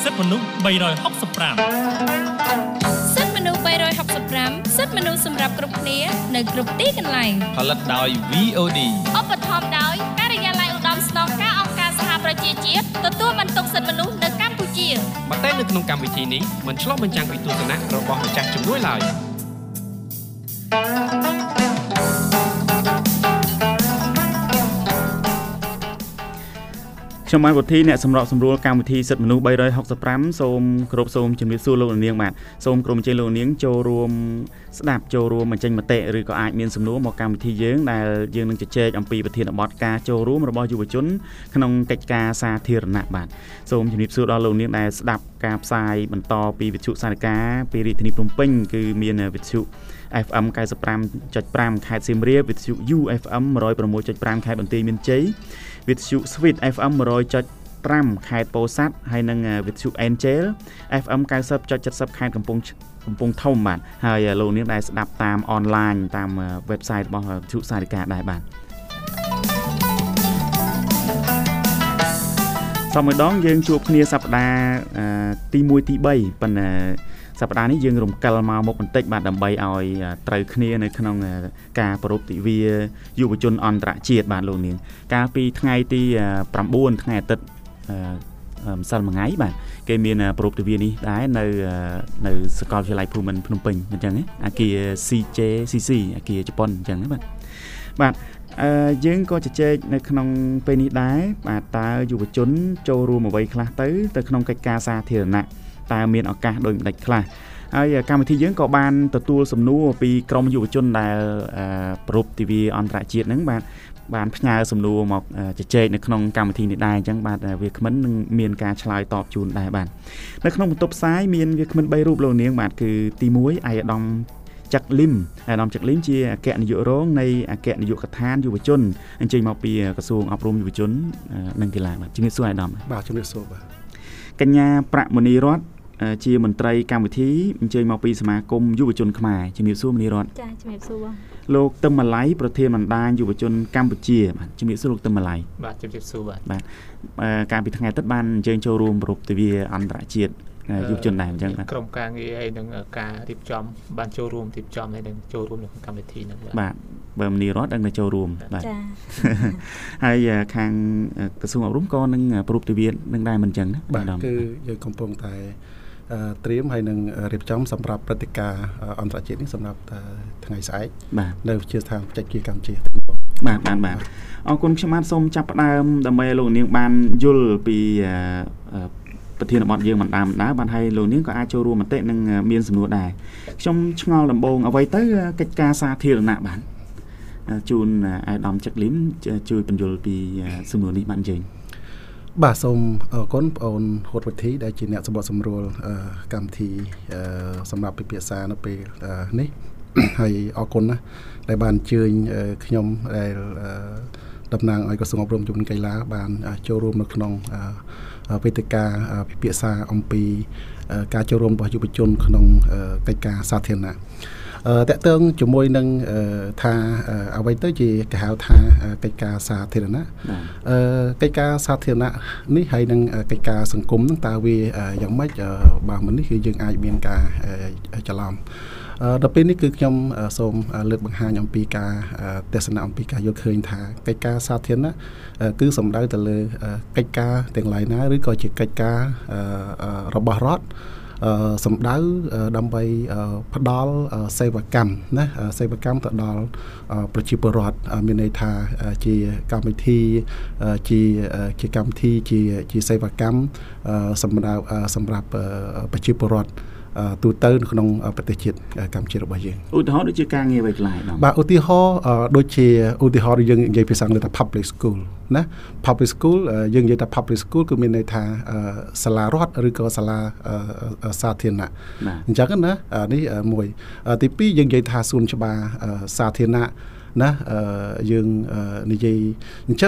សិទ្ធិមនុស្ស365 សិទ្ធិមនុស្ស365សិទ្ធិមនុស្សសម្រាប់គ្រប់គ្នានៅគ្រប់ទីកន្លែងផលិតដោយ VOD ឧបត្ថម្ភដោយការិយាល័យឧត្តមស្នងការអង្គការសហប្រជាជាតិទទួលបន្ទុកសិទ្ធិមនុស្សនៅកម្ពុជាប៉ុន្តែនៅក្នុងកម្មវិធីនេះមិនឆ្លុះបញ្ចាំងពីទស្សនៈរបស់ម្ចាស់ជំនួយឡើយខ្ញុំបានវត្តអ្នកសម្របសម្រួលកម្មវិធីសិទ្ធិមនុស្ស365សូមគោរពសូមជំរាបសួរលោកនាងបាទសូមក្រុមអញ្ជើញលោកនាងចូលរួមស្ដាប់ចូលរួមបញ្ចេញមតិឬក៏អាចមានសំណួរមកកម្មវិធីយើងដែលយើងនឹងជជែកអំពីប្រធានបទការចូលរួមរបស់យុវជនក្នុងកិច្ចការសាធារណៈបាទសូមជំរាបសួរដល់លោកនាងដែលស្ដាប់ការផ្សាយបន្តពីវិទ្យុសារិកាពីរាជធានីភ្នំពេញគឺមានវិទ្យុ FM 95.5 ខេត្តសៀមរាបវិទ្យុ UFM 106.5 ខេត្តបន្ទាយមានជ័យវិទ្យុ Sweet FM 100.5 ខេត្តពោធិ៍សាត់ហើយនិងវិទ្យុ Angel FM 90.70 ខេត្តកំពង់ធំបាទហើយលោកនាងដែលស្ដាប់តាមអនឡាញតាម website របស់វិទ្យុសារិកាដែរបាទសូមម្ដងយើងជួបគ្នាសប្តាហ៍ទី1ទី3ប៉ុន្តែសប្តាហ៍នេះយើងរំកិលមកមុខបន្តិចបាទដើម្បីឲ្យត្រូវគ្នានៅក្នុងការប្រារព្ធទិវាយុវជនអន្តរជាតិបាទលោកនាងកាលពីថ្ងៃទី9ថ្ងៃអាទិត្យម្សិលមិញបាទគេមានប្រារព្ធទិវានេះដែរនៅសាកលវិទ្យាល័យភូមិន្ទភ្នំពេញអញ្ចឹងអាគារ CJCC អាគារជប៉ុនអញ្ចឹងបាទយើងក៏ជជែកនៅក្នុងពេលនេះដែរបាទតើយុវជនចូលរួមអ្វីខ្លះទៅក្នុងកិច្ចការសាធារណៈតើមានឱកាសដូចម្ដេចខ្លះហើយកម្មវិធីយើងក៏បានទទួលសំណួរពីក្រុមយុវជនដែលប្រារព្ធទិវាអន្តរជាតិហ្នឹងបានផ្ញើសំណួរមកជជែកនៅក្នុងកម្មវិធីនេះដែរអញ្ចឹងបាទវាគ្មិននឹងមានការឆ្លើយតបជូនដែរបាទនៅក្នុងបន្ទប់ផ្សាយមានវាគ្មិន3រូបលោកនាងបាទគឺទី1ឯកឧត្តមចាក់លឹមជាអគ្គនាយករងនៃអគ្គនាយកដ្ឋានយុវជនអញ្ជើញមកពីក្រសួងអប់រំយុវជននិងកីឡាបាទជំរាបសួរឯកឧត្តមបាទជំរាបសួរបាទកញ្ញាប្រាក់មនីរតន៍ជាមន្ត្រីកម្មវិធីអញ្ជើញមកពីសមាគមយុវជនខ្មែរជំរាបសួរមនីរតន៍ចាជំរាបសួរបងលោកទឹមម៉ាឡៃប្រធានបណ្ដាញយុវជនកម្ពុជាបាទជំរាបសួរលោកទឹមម៉ាឡៃបាទជំរាបសួរបាទកាលពីថ្ងៃអាទិត្យបានអញ្ជើញចូលរួមប្រពៃទិវាអន្តរជាតិយុវជនដែរអញ្ចឹងបាទក្រុមការងារហើយនឹងការរៀបចំបានចូលរួមរៀបចំហើយនឹងចូលរួមនៅក្នុងកម្មវិធីហ្នឹងបាទបើមនីរតន៍ដឹងតែចូលរួមបាទចាហើយខាងក្រសួងអប់រំក៏នឹងប្រពៃទិវានឹងដែរមិនអញ្ចឹងណាបាទគឺយើងកំពុងតែត្រៀមហើយនឹងរៀបចំសម្រាប់ព្រឹត្តិការណ៍អន្តរជាតិនេះសម្រាប់ថ្ងៃស្អែកនៅវិទ្យាស្ថានបច្ចេកវិទ្យាកម្ពុជាបាទអរគុណខ្ញុំបាទសូមចាប់ផ្ដើមដើម្បីឲ្យលោកនាងបានយល់ពីប្រធានបទយើងមិនដើមបានឲ្យលោកនាងក៏អាចចូលរួមមតិនិងមានសំណួរដែរខ្ញុំឆ្ងល់ដំបូងអ្វីទៅកិច្ចការសាធារណៈបាទជូនអាយដាមចាក់លឹមជួយបញ្យល់ពីសំណួរនេះបានជើញបាទសូមអរគុណបងអូនហូតវិធីដែលជាអ្នកសម្បត្តិសម្រួលកម្មវិធីសម្រាប់ពិភាក្សានៅពេលនេះហើយអរគុណណាស់ដែលបានអញ្ជើញខ្ញុំដែលតំណាងឲ្យក្រសួងអប់រំយុវជនកីឡាបានចូលរួមនៅក្នុងវេទិកាពិភាក្សាអំពីការចូលរួមរបស់យុវជនក្នុងកិច្ចការសាធារណៈតកតងជាមួយនឹងថាអ្វីទៅជាគេហៅថាកិច្ចការសាធារណៈកិច្ចការសាធារណៈនេះហើយនឹងកិច្ចការសង្គមហ្នឹងតើវាយ៉ាងម៉េចបើមិននេះគឺយើងអាចមានការច្រឡំដល់ពេលនេះគឺខ្ញុំសូមលើកបង្ហាញអំពីការទស្សនៈអំពីការយល់ឃើញថាកិច្ចការសាធារណៈគឺសំដៅទៅលើកិច្ចការទាំងឡាយណាឬក៏ជាកិច្ចការរបស់រដ្ឋសម្ដៅដើម្បីផ្ដល់សេវាកម្មណាសេវាកម្មទៅដល់ប្រជាពលរដ្ឋមានន័យថាជាកម្មវិធីជាកម្មវិធីជាសេវាកម្មសម្រាប់ប្រជាពលរដ្ឋទូទៅនៅក្នុងប្រទេសជាតិកម្ពុជារបស់យើងឧទាហរណ៍ដូចជាការងារអ្វីខ្លះបាទឧទាហរណ៍ដូចជាឧទាហរណ៍យើងនិយាយភាសាអង់គ្លេសថា public school ណា public school យើងនិយាយថា public school គឺមានន័យថាសាលារដ្ឋឬក៏សាលាសាធារណៈអញ្ចឹងណានេះមួយទី2យើងនិយាយថាសួនច្បារសាធារណៈណាយើងនិយាយអញ្ចឹង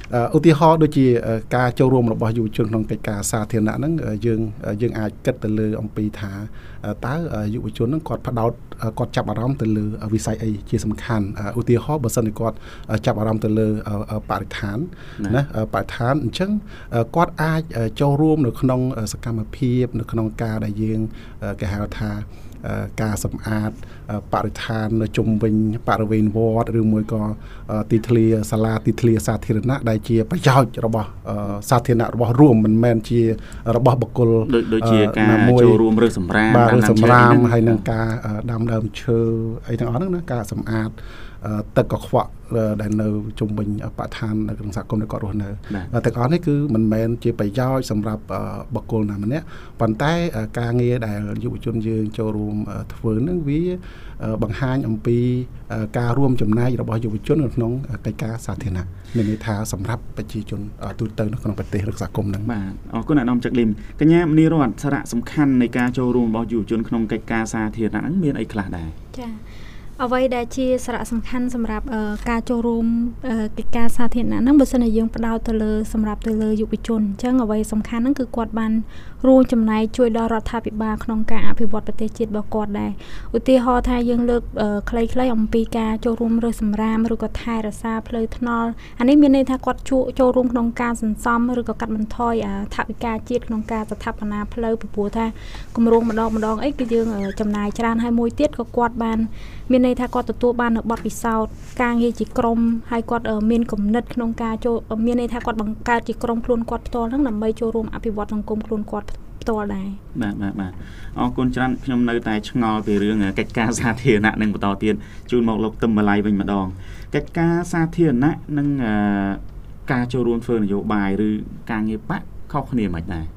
ឧទាហរណ៍ដូចជាការចូលរួមរបស់យុវជនក្នុងកិច្ចការសាធារណៈហ្នឹងយើងអាចគិតទៅលើអំពីថាតើយុវជនហ្នឹងគាត់ផ្ដោតគាត់ចាប់អារម្មណ៍ទៅលើវិស័យអីជាសំខាន់ឧទាហរណ៍បើសិនជាគាត់ចាប់អារម្មណ៍ទៅលើបរិស្ថានណាបរិស្ថានអញ្ចឹងគាត់អាចចូលរួមនៅក្នុងសកម្មភាពនៅក្នុងការដែលយើងគេហៅថាការសម្អាតបរិស្ថាននៅជុំវិញបរិវេណវត្តឬមួយក៏ទីធ្លាសាលាទីធ្លាសាធារណៈដែលជាប្រយោជន៍របស់សាធារណៈរបស់រួមមិនមែនជារបស់បុគ្គលដូចជាការចូលរួមរើសសម្រាមហើយនឹងការដាំដើមឈើអីទាំងអស់ហ្នឹងណាការសម្អាតទឹកកខ្វក់ដែលនៅជុំវិញបរិស្ថាននៅក្នុងសហគមន៍ដែលគាត់រស់នៅទាំងអស់នេះគឺមិនមែនជាប្រយោជន៍សម្រាប់បុគ្គលណាម្នាក់ប៉ុន្តែការងារដែលយុវជនយើងចូលរួមធ្វើហ្នឹងវាបង្ហាញអំពីការរួមចំណែករបស់យុវជននៅក្នុងកិច្ចការសាធារណៈមានន័យថាសម្រាប់ប្រជាជនទូទៅនៅក្នុងប្រទេសឬសហគមន៍ហ្នឹងបាទអរគុណអាដាមច័ក្លីមកញ្ញាមនីរតសារៈសំខាន់នៃការចូលរួមរបស់យុវជនក្នុងកិច្ចការសាធារណៈហ្នឹងមានអីខ្លះដែរចា៎អ្វីដែលជាសារៈសំខាន់សម្រាប់ការចូលរួមកិច្ចការសាធារណៈហ្នឹងបើសិនជាយើងផ្ដោតទៅលើសម្រាប់ទៅលើយុវជនអញ្ចឹងអ្វីសំខាន់ហ្នឹងគឺគាត់បានរួមចំណែកជួយដល់រដ្ឋាភិបាលក្នុងការអភិវឌ្ឍប្រទេសជាតិរបស់គាត់ដែរឧទាហរណ៍ថាយើងលើកខ្លីៗអំពីការចូលរួមរើសសម្រាមឬក៏ថែរក្សាផ្លូវថ្នល់អានេះមានន័យថាគាត់ចូលរួមក្នុងការសន្សំឬក៏កាត់បន្ថយថវិកាជាតិក្នុងការស្ថាបនាផ្លូវពីព្រោះថាគម្រោងម្ដងអីគឺយើងចំណាយច្រើនហើយមួយទៀតក៏គាត់បានមានន័យថាគាត់ទទួលបាននៅបទពិសោធន៍ការងារជាក្រុមហើយគាត់មានគំនិតក្នុងការចូលមានន័យថាគាត់បង្កើតជាក្រុមខ្លួនគាត់ផ្ទាល់ហ្នឹងដើម្បីចូលរួមអភិវឌ្ឍសង្គមខ្លួនគាត់ផ្ទាល់ដែរបាទអរគុណច្រើនខ្ញុំនៅតែឆ្ងល់ពីរឿងកិច្ចការសាធារណៈនឹងបន្តទៀតជូនមកលោកទឹមម៉ាឡៃវិញម្ដងកិច្ចការសាធារណៈនិងការចូលរួមធ្វើនយោបាយឬការងារបកខុសគ្នាមិនដែរ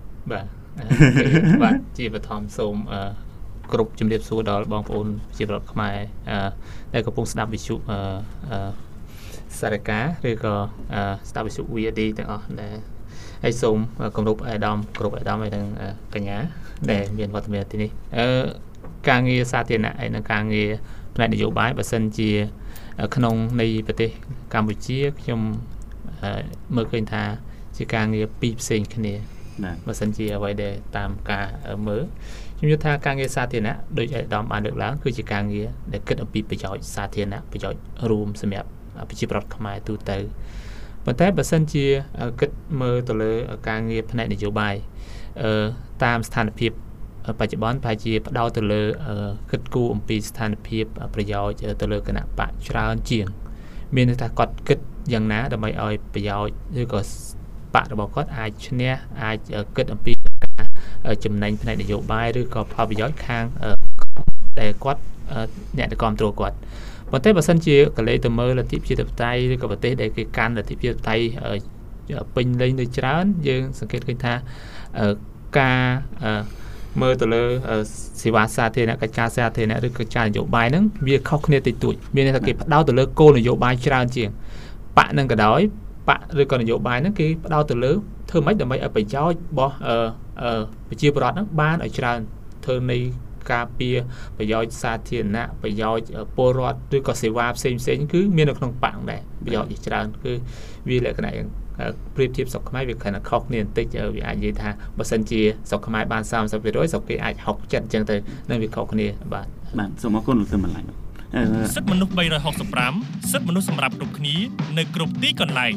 បាទជាបឋមសូមគ្រប់ជំរាបសួរដល់បងប្អូនជាប្រដ្ឋខ្មែរដែលកំពុងស្ដាប់វិទ្យុសារកាឬក៏ស្ដាប់វិទ្យុ VOD ទាំងអស់ដែលហើយសូមគោរពអាដាមហើយនឹងកញ្ញាដែលមានវត្តមានទីនេះការងារសាធារណៈហើយនិងការងារផ្នែកនយោបាយបើសិនជាក្នុងនៃប្រទេសកម្ពុជាខ្ញុំមើលឃើញថាជាការងារពីរផ្សេងគ្នាបើសិនជាអ្វីដែលតាមការមើលខ្ញុំយល់ថាការងារសាធារណៈដោយអាដាមបានលើកឡើងគឺជាការងារដែលគិតអំពីប្រយោជន៍សាធារណៈប្រយោជន៍រួមសម្រាប់ប្រជាប្រដ្ឋខ្មែរទូទៅប៉ុន្តែបើសិនជាគិតមើលទៅលើការងារផ្នែកនយោបាយតាមស្ថានភាពបច្ចុប្បន្នប្រហែលជាផ្ដោតទៅលើគិតគូរអំពីស្ថានភាពប្រយោជន៍ទៅលើគណៈបកច្រើនជាងមានន័យថាគាត់គិតយ៉ាងណាដើម្បីឲ្យប្រយោជន៍ឬក៏បករបស់គាត់អាចឈ្នះអាចគិតអំពីការចំណេញផ្នែកនយោបាយឬក៏ផលប្រយោជន៍ខាងដែលគាត់អ្នកដែលគ្រប់គ្រងគាត់ប៉ុន្តែបើសិនជាកលេសទៅមើលលទ្ធិប្រជាធិបតេយ្យឬក៏ប្រទេសដែលគេកាន់លទ្ធិប្រជាធិបតេយ្យពេញលេញដូចច្រើនយើងសង្កេតឃើញថាការមើលទៅលើសេវាសាធារណៈកិច្ចការសាធារណៈឬកិច្ចការនយោបាយហ្នឹងវាខុសគ្នាតិចតួចមានន័យថាគេផ្ដោតទៅលើគោលនយោបាយច្រើនជាងបកនឹងក៏ដោយបកឬក៏នយោបាយហ្នឹងគេផ្ដោតទៅលើធ្វើម៉េចដើម្បីឲ្យប្រយោជន៍របស់ប្រជាពលរដ្ឋហ្នឹងបានឲ្យច្រើនធ្វើនៃការពារប្រយោជន៍សាធារណៈប្រយោជន៍ពលរដ្ឋឬក៏សេវាផ្សេងគឺមាននៅក្នុងបកដែរប្រយោជន៍ជាច្រើនគឺវាលក្ខណៈប្រៀបធៀបស្រុកខ្មែរវាខណៈខុសគ្នាបន្តិចវាអាចនិយាយថាបើសិនជាស្រុកខ្មែរបាន 30% ស្រុកគេអាច60%អញ្ចឹងទៅនឹងវាខុសគ្នាបាទសូមអរគុណលោកទឹមម៉ាឡៃសិទ្ធិមនុស្ស365សិទ្ធិមនុស្សសម្រាប់គ្រប់គ្នានៅគ្រប់ទីកន្លែង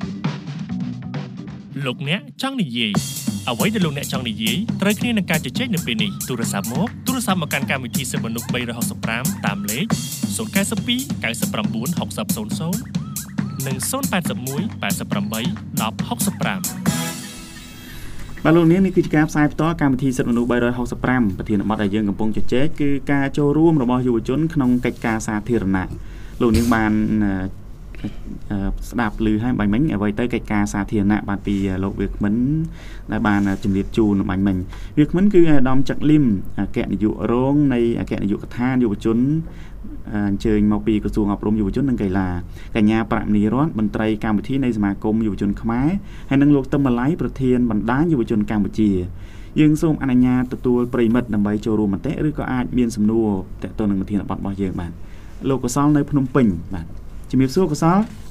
លោកអ្នកចង់និយាយអ្វីដែលលោកអ្នកចង់និយាយត្រូវគ្នានឹងការជជែកនៅពេលនេះទូរស័ព្ទមកកាន់កម្មវិធីសិទ្ធិមនុស្ស365តាមលេខ092 99 6000និង081 88 1065 បាទលោកនាងនេះគឺជាការផ្សាយផ្ទាល់កម្មវិធីសិទ្ធិមនុស្ស365ប្រធានបទដែលយើងកំពុងជជែកគឺការចូលរួមរបស់យុវជនក្នុងកិច្ចការសាធារណៈលោកនាងបានស្ដាប់ឮហើយបាញ់មិញអ្វីទៅកិច្ចការសាធារណៈបានពីលោកវាគ្មិនដែលបានជំរាបជូនបាញ់មិញវាគ្មិនគឺអាដាមច័ក្លីមអគ្គនាយករងនៃអគ្គនាយកដ្ឋានយុវជនអញ្ជើញមកពីក្រសួងអប់រំយុវជននិងកីឡាកញ្ញាប្រាក់មនីរតន៍មន្ត្រីកម្មវិធីនៃសមាគមយុវជនខ្មែរហើយនិងលោកទឹមម៉ាឡៃប្រធានបណ្ដាញយុវជនកម្ពុជាយើងសូមអនុញ្ញាតទទួលប្រិមិត្តដើម្បីចូលរួមមតិឬក៏អាចមានសំណួរទាក់ទងនឹងប្រធានបទរបស់យើងបាទលោកកុសលនៅភ្នំពេញបាទជំរាបសួរកុសល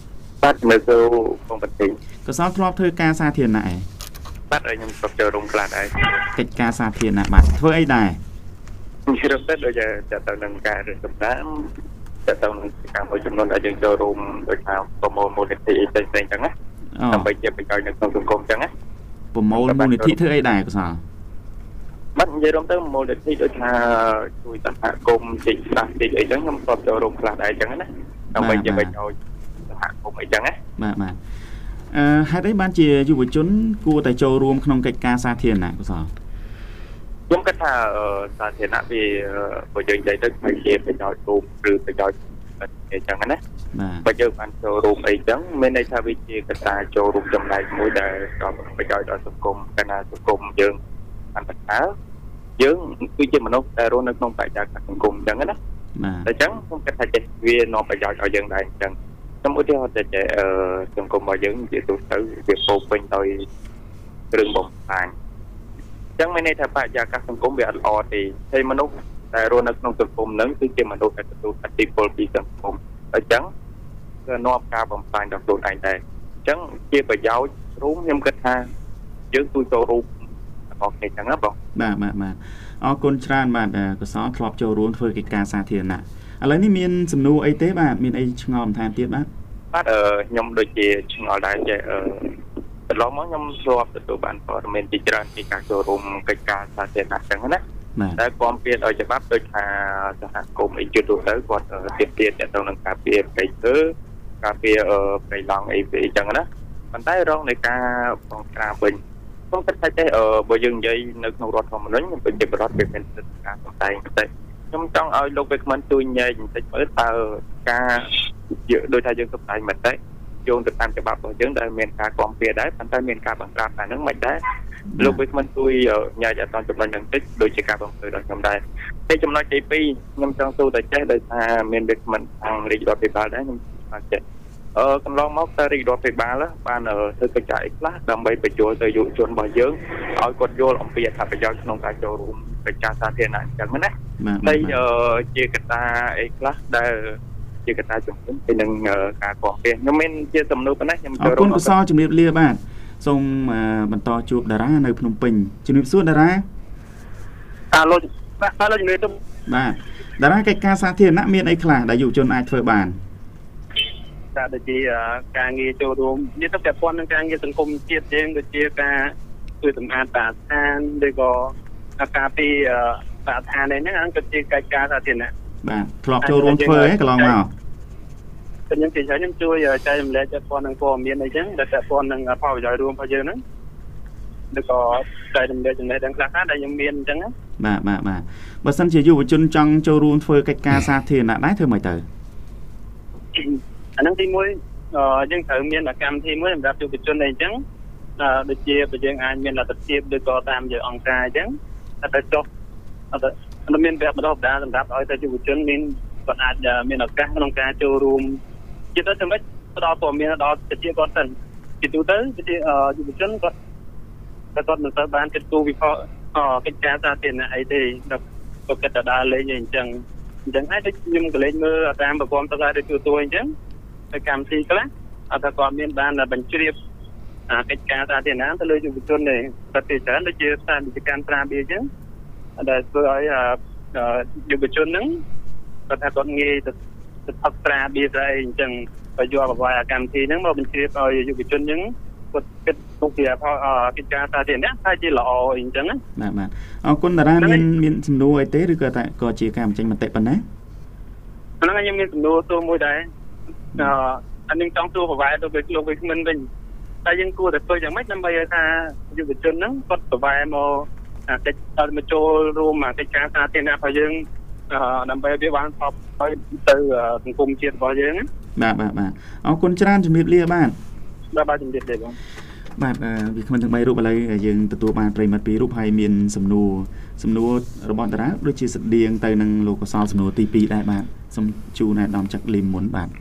បាទនៅទៅក្នុងប្រទេសកសលធ្លាប់ធ្វើការសាធារណៈឯងបាទឲ្យខ្ញុំប្រកចូលរោងខ្លះដែរកិច្ចការសាធារណៈបាទធ្វើអីដែរខ្ញុំជិះរត់ទៅដូចតែទៅនឹងការរៀបចំតាមតែទៅនឹងការមួយចំនួនដែលយើងចូលរួមដោយថាប្រមូលមូលនិធិផ្សេងៗចឹងណាដើម្បីជាប្រយោជន៍នៅក្នុងសង្គមចឹងណាប្រមូលមូលនិធិធ្វើអីដែរកសលបាទនិយាយរួមទៅមូលនិធិដូចថាជួយសហគមន៍ជីកស្ដាស់ជីកអីចឹងខ្ញុំក៏ចូលរួមខ្លះដែរចឹងណាដើម្បីជាប្រយោជន៍សហគមន៍អីចឹងណាបាទហេតុអីបានជាយុវជនគួរតែចូលរួមក្នុងកិច្ចការសាធារណៈកសលខ្ញុំគិតថាសាធារណៈវាបើយើងនិយាយទៅវាជាប្រយោជន៍រួមឬប្រយោជន៍អីចឹងណា បើយើងបានចូលរួមអីចឹងមានន័យថាវាជាកត្តាចូលរួមចំណែកមួយដែលផ្ដល់ប្រយោជន៍ដល់សង្គមកាលណាសង្គមយើងបានបន្តយើងគឺជាមនុស្សដែលរស់នៅក្នុងបរិយាកាសសង្គមចឹងណាតែចឹងខ្ញុំគិតថាវានាំប្រយោជន៍ឲ្យយើងដែរចឹងខ្ញុំឧទាហរណ៍តែសង្គមរបស់យើងជាទូទៅវាពោពេញដោយគ្រឿងបំផ្លាញចឹងមានន័យថាបរិយាកាសសង្គមវាអត់ល្អទេហើយមនុស្សដែលរស់នៅក្នុងសង្គមហ្នឹងគឺជាមនុស្សដែលទទួលឥទ្ធិពលពីសង្គមអញ្ចឹងគឺនាំការបំផ្លាញដល់ខ្លួនឯងដែរអញ្ចឹងជាប្រយោជន៍រួមខ្ញុំគិតថាយើងទូចូលរួមរបស់គ្នាចឹងណាបងបាទអរគុណច្រើនបាទកសលធ្លាប់ចូលរួមធ្វើកិច្ចការសាធារណៈឥឡូវនេះមានសំណួរអីទេបាទមានអីឆ្ងល់បន្ថែមទៀតបាទខ្ញុំដូចជាឆ្ងល់ដែរចេះកន្លងមកខ្ញុំធ្លាប់ទទួលបានព័ត៌មានពីច្រើនពីការចូលរួមកិច្ចការសាធារណៈចឹងណាតែគាំពៀនឲ្យច្បាប់ដូចថាសហគមន៍អីជួយទៅគាត់ទៀតទៅនឹងការពៀប្រៃឈើការពៀប្រៃឡង់អីចឹងណាប៉ុន្តែរងនៃការបង្ក្រាបវិញខ្ញុំគិតថាចេះបើយើងនិយាយនៅក្នុងរដ្ឋធម្មនុញ្ញប្រជាពលរដ្ឋវាមានសិទ្ធិការសម្ដែងតែខ្ញុំចង់ឲ្យលោកវិក្កាមជួយញែកបន្តិចមើលតើការដូចថាយើងសម្ដែងមិនទេយោងទៅតាមច្បាប់របស់យើងដែលមានការគាំពៀដែរប៉ុន្តែមានការបង្ក្រាបតែហ្នឹងមិនដែរលោកវិក្កាមជួយញែកអត់ចំណុចហ្នឹងតិចដូចជាការបង្កើនដល់ខ្ញុំដែរតែចំណុចទី2ខ្ញុំចង់សួរតែចេះដោយថាមានវិក្កាមខាងរាជរដ្ឋាភិបាលដែរខ្ញុំអាចចេះកន្លងមកតើរាជរដ្ឋាភិបាលបានធ្វើកិច្ចការអីខ្លះដើម្បីបញ្ចូលទៅយុវជនរបស់យើងឲ្យគាត់យល់អំពីអត្ថប្រយោជន៍ក្នុងការចូលរួមកិច្ចការសាធារណៈអញ្ចឹងណាតែជាកត្តាអីខ្លះដែលជាកត្តាជំរុញទៅនឹងការគាំពៀខ្ញុំមានជាសំណួរប៉ុណ្ណេះខ្ញុំចូលរួមអរគុណកសលជំរាបលាបាទសូមបន្តជួបតារានៅភ្នំពេញជំរាបសួរតារាលោកជំរាបទៅបាទតារាកិច្ចការសាធារណៈមានអីខ្លះដែលយុវជនអាចធ្វើបានតែដូចជាការងារចូលរួមនេះទៅពាក់ព័ន្ធនឹងការងារសង្គមជាតិយើងដូចជាការជួយសម្អាតបរិស្ថានឬក៏ការពីបរិស្ថានហ្នឹងក៏ជាកិច្ចការសាធារណៈបាទធ្លាប់ចូលរួមធ្វើឯងកន្លងមកខ្ញុំជិះខ្ញុំជួយចែករំលែកពាក់ព័ន្ធនឹងព័ត៌មានអីចឹងដែលពាក់ព័ន្ធនឹងផលប្រយោជន៍រួមរបស់យើងហ្នឹងឬក៏ចែករំលែកចំណេះដឹងខ្លះៗដែលខ្ញុំមានអញ្ចឹងបាទបើសិនជាយុវជនចង់ចូលរួមធ្វើកិច្ចការសាធារណៈដែរធ្វើម៉េចទៅអាហ្នឹងទី1យើងត្រូវមានកម្មវិធីមួយសម្រាប់យុវជនអីចឹងដូចជាបើយើងអាចមានលទ្ធភាពឬក៏តាមយើងអង្គការអញ្ចឹងតែចុះមានវគ្គបណ្ដុះបណ្ដាលសម្រាប់ឲ្យតែយុវជនមានគាត់អាចមានឱកាសក្នុងការចូលរួមជាទៅសម្រាប់ផ្ដល់ព័ត៌មានដល់ប្រជាពលរដ្ឋទៅទូទៅជាយុវជនគាត់មិនទៅបានគិតគូរវិភាគកិច្ចការសាធារណៈអីទេគាត់គិតតែដើរលេងអញ្ចឹងហើយដូចខ្ញុំក៏លេងមើលតាមប្រព័ន្ធផ្សព្វផ្សាយទូទៅអញ្ចឹងទៅកម្មវិធីខ្លះអត់ថាគាត់មានបានបញ្ជ្រាបកិច្ចការសាធារណៈទៅលើយុវជននេះប្រតិច្រើនដូចជាស្ថានភាពការប្រាបៀអញ្ចឹងដែលធ្វើឲ្យយុវជនហ្នឹងគាត់ថាគាត់ងាយទៅផឹកប្រាបៀស្អីអញ្ចឹងបើយកប្រវត្តិកម្មវិធីហ្នឹងមកបញ្ជ្រាបឲ្យយុវជនអញ្ចឹងគាត់គិតទុកជាកិច្ចការសាធារណៈថាជាល្អអញ្ចឹងណាបាទអរគុណតារាមានសំណួរអីទេឬក៏តែក៏ជាការបញ្ចេញមតិប៉ុណ្ណាហ្នឹងខ្ញុំមានសំណួរសួរមួយដែរអានឹងចង់សួរប្រវត្តិទៅលោកវិក្កាមវិញតែយើងគួរតែធ្វើយ៉ាងម៉េចដើម្បីឲ្យថាយុវជនហ្នឹងគាត់ប្រវែមកកិច្ចមកចូលរួមកិច្ចការសាធារណៈរបស់យើងដើម្បីវាបានថប់ឲ្យទៅសង្គមជាតិរបស់យើងបាទអរគុណច្រើនជំរាបលាបាទជំរាបលាបងបាទវាគ្មិនទាំង3រូបឥឡូវយើងទទួលបានប្រិមត្ត2រូបហើយមានសំណួររបស់តារាដូចជាស្តៀងទៅនឹងលោកកសលសំណួរទី2ដែរបាទសូមជូនអាដាមចាក់លីមមុនបាទ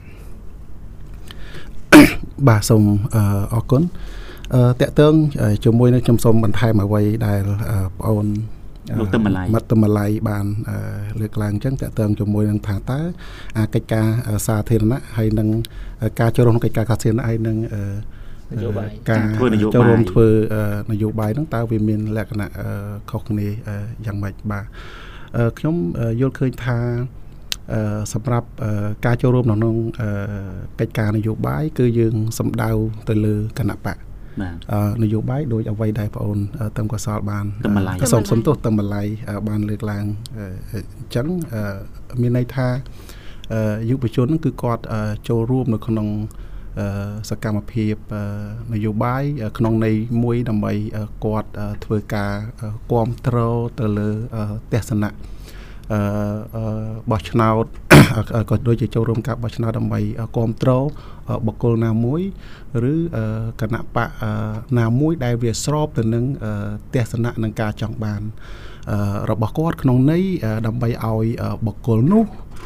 បាទសូមអរគុណតកតឹងជាមួយនឹងខ្ញុំសូមបន្ថែមអ្វីដែលបងអូនលោកទឹមម្លាយមាត់ទឹមម្លាយបានលើកឡើងអញ្ចឹងតើតើជាមួយនឹងថាតើកិច្ចការសាធារណៈហើយនឹងការចូលរួមក្នុងកិច្ចការសាធារណៈហើយនឹងនយោបាយការធ្វើនយោបាយចូលរួមធ្វើនយោបាយហ្នឹងតើវាមានលក្ខណៈខុសគ្នាយ៉ាងម៉េចបាទខ្ញុំយល់ឃើញថាសម្រាប់ការចូលរួមក្នុងកិច្ចការនយោបាយគឺយើងសម្ដៅទៅលើគណៈបកនយោបាយដោយអ្វីដែលបងអូនតំកសលបានសុំទោសតំម្លាយបានលើកឡើងអញ្ចឹងមានន័យថាយុវជនគឺគាត់ចូលរួមនៅក្នុងសកម្មភាពនយោបាយក្នុងន័យមួយដើម្បីគាត់ធ្វើការគាំទ្រទៅលើទស្សនៈបោះឆ្នោតក៏ដូចជាចូលរួមការបោះឆ្នោតដើម្បីគាំទ្របុគ្គលណាមួយឬគណៈបកណាមួយដែលវាស្របទៅនឹងទស្សនៈនឹងការចង់បានរបស់គាត់ក្នុងន័យដើម្បីឲ្យបុគ្គលនោះ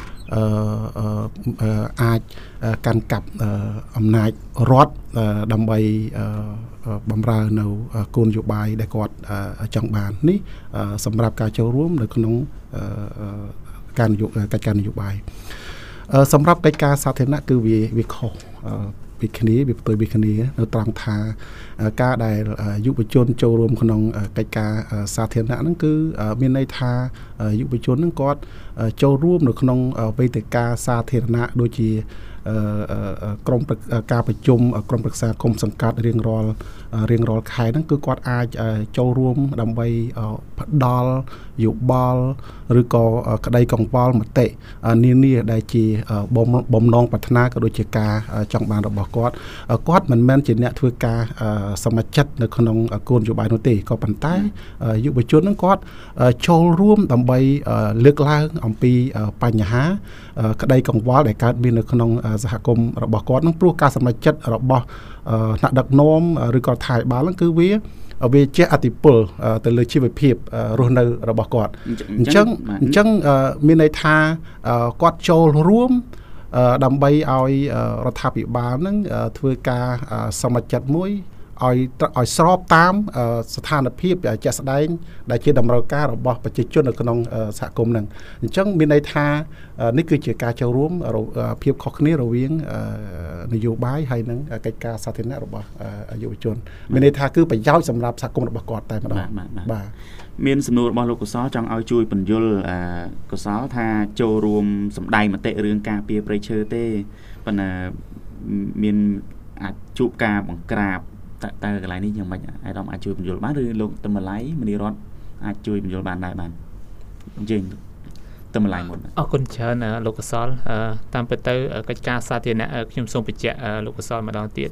អាចកាន់កាប់អំណាចរដ្ឋដើម្បីបំរើនៅគោលនយោបាយដែលគាត់ចង់បាននេះសម្រាប់ការចូលរួមនៅក្នុងកិច្ចការនយោបាយសម្រាប់កិច្ចការសាធារណៈគឺវាខុសពីគ្នាវាផ្ទុយពីគ្នានៅត្រង់ថាការដែលយុវជនចូលរួមក្នុងកិច្ចការសាធារណៈហ្នឹងគឺមានន័យថាយុវជនហ្នឹងគាត់ចូលរួមនៅក្នុងវេទិកាសាធារណៈដូចជាក្រុមការប្រជុំក្រុមប្រឹក្សាគុំសង្កាត់រៀងរាល់ខែហ្នឹងគឺគាត់អាចចូលរួមដើម្បីផ្ដល់យោបល់ឬក៏ក្តីកង្វល់មតិនានាដែលជាបំណងប្រាថ្នាក៏ដូចជាការចង់បានរបស់គាត់មិនមែនជាអ្នកធ្វើការសមចិត្តនៅក្នុងគោលនយោបាយនោះទេក៏ប៉ុន្តែយុវជនហ្នឹងគាត់ចូលរួមដើម្បីលើកឡើងអំពីបញ្ហាក្តីកង្វល់ដែលកើតមាននៅក្នុងសហគមន៍របស់គាត់ហ្នឹងព្រោះការសម្រេចចិត្តរបស់ថ្នាក់ដឹកនាំឬក៏ថៃបាលហ្នឹងគឺវាជាអតិពលទៅលើជីវភាពរស់នៅរបស់គាត់អញ្ចឹងមានន័យថាគាត់ចូលរួមដើម្បីឲ្យរដ្ឋាភិបាលហ្នឹងធ្វើការសមត្ថចិត្តមួយឲ្យស្របតាមស្ថានភាពជាក់ស្ដែងដែលជាតម្រូវការរបស់ប្រជាជននៅក្នុងសហគមន៍ហ្នឹងអញ្ចឹងមានន័យថានេះគឺជាការចូលរួមភាពខុសគ្នារវាងនយោបាយហើយនិងកិច្ចការសាធារណៈរបស់យុវជនមានន័យថាគឺប្រយោជន៍សម្រាប់សហគមន៍របស់គាត់តែម្ដងបាទមានសំណួររបស់លោកកុសលចង់ឲ្យជួយពន្យល់កុសលថាចូលរួមសម្ដែងមតិរឿងការពារព្រៃឈើទេប៉ុន្តែមានអាចជួបការបង្ក្រាបតើកន្លែងនេះយ៉ាងម៉េចអាយដាមអាចជួយពន្យល់បានឬលោកទឹមម្លាយមនីរតអាចជួយពន្យល់បានដែរបានអញ្ចឹងទឹមម្លាយមុនអរគុណច្រើនលោកកុសលតាមពិតទៅកិច្ចការសាធារណៈខ្ញុំសូមបញ្ជាក់លោកកុសលម្ដងទៀត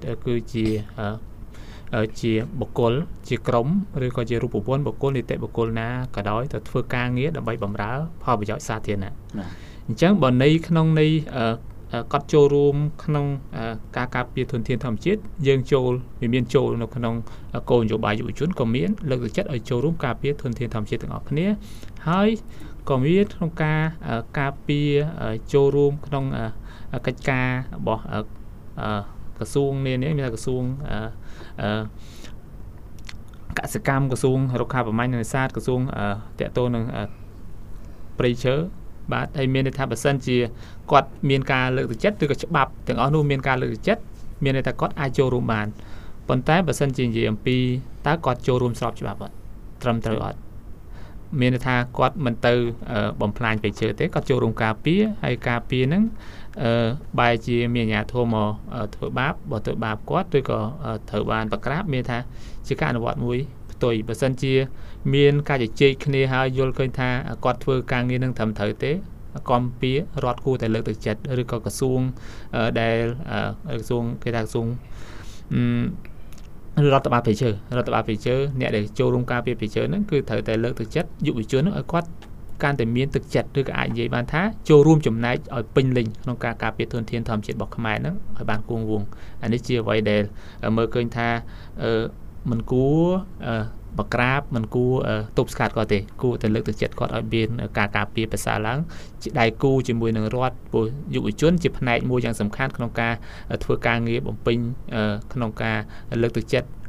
គឺជាបុគ្គលជាក្រុមឬក៏ជារូបវន្តបុគ្គលនីតិបុគ្គលណាក៏ដោយទៅធ្វើការងារដើម្បីបម្រើផលប្រយោជន៍សាធារណៈអញ្ចឹងបើន័យក្នុងន័យកត់ចូលរួមក្នុងការការពារធនធានធម្មជាតិយើងមានចូលនៅក្នុងគោលនយោបាយយុវជនក៏មានលើកទឹកចិត្តឲ្យចូលរួមការពារធនធានធម្មជាតិទាំងអស់គ្នាហើយក៏មានក្នុងការការពារចូលរួមក្នុងកិច្ចការរបស់ក្រសួងនានាមានក្រសួងកសិកម្មក្រសួងរុក្ខាប្រមាញ់និងនេសាទក្រសួងតកតូននឹងព្រៃឈើបាទហើយមានន័យថាបើសិនជាគាត់មានការលើកទឹកចិត្តឬក៏ច្បាប់ទាំងអស់នោះមានការលើកទឹកចិត្តមានន័យថាគាត់អាចចូលរួមបានប៉ុន្តែបើសិនជានិយាយអំពីតើគាត់ចូលរួមស្របច្បាប់អត់ត្រឹមត្រូវអត់មានន័យថាគាត់មិនទៅបំផ្លាញព្រៃឈើទេគាត់ចូលរួមការពារហើយការពារហ្នឹងបែរជាមានអាជ្ញាធរមកធ្វើបាបបើធ្វើបាបគាត់ឬក៏ត្រូវបានប្រក្រាបមានថាជាការអនុវត្តមួយផ្ទុយបើសិនជាមានការជជែកគ្នាហើយយល់ឃើញថាគាត់ធ្វើការងារនឹងត្រឹមត្រូវទេគំពីរដ្ឋគួរតែលើកទឹកចិត្តឬក៏ក្រសួងដែលក្រសួងគេថាក្រសួងរដ្ឋបាលព្រៃឈើអ្នកដែលចូលរួមការពារព្រៃឈើហ្នឹងគឺត្រូវតែលើកទឹកចិត្តយុវជនឲ្យគាត់កាន់តែមានទឹកចិត្តឬក៏អាចនិយាយបានថាចូលរួមចំណែកឲ្យពេញលេញក្នុងការការពារធនធានធម្មជាតិរបស់ខ្មែរហ្នឹងឲ្យបានគង់វង្សអានេះជាអ្វីដែលមើលឃើញថាមិនគួរបក្រាបមិនគួរទប់ស្កាត់គាត់ទេគួរតែលើកទឹកចិត្តគាត់ឲ្យមានការការពារប្រសើរឡើងជាដៃគូជាមួយនឹងរដ្ឋព្រោះយុវជនជាផ្នែកមួយយ៉ាងសំខាន់ក្នុងការធ្វើការងារបំពេញក្នុងការលើកទឹកចិត្ត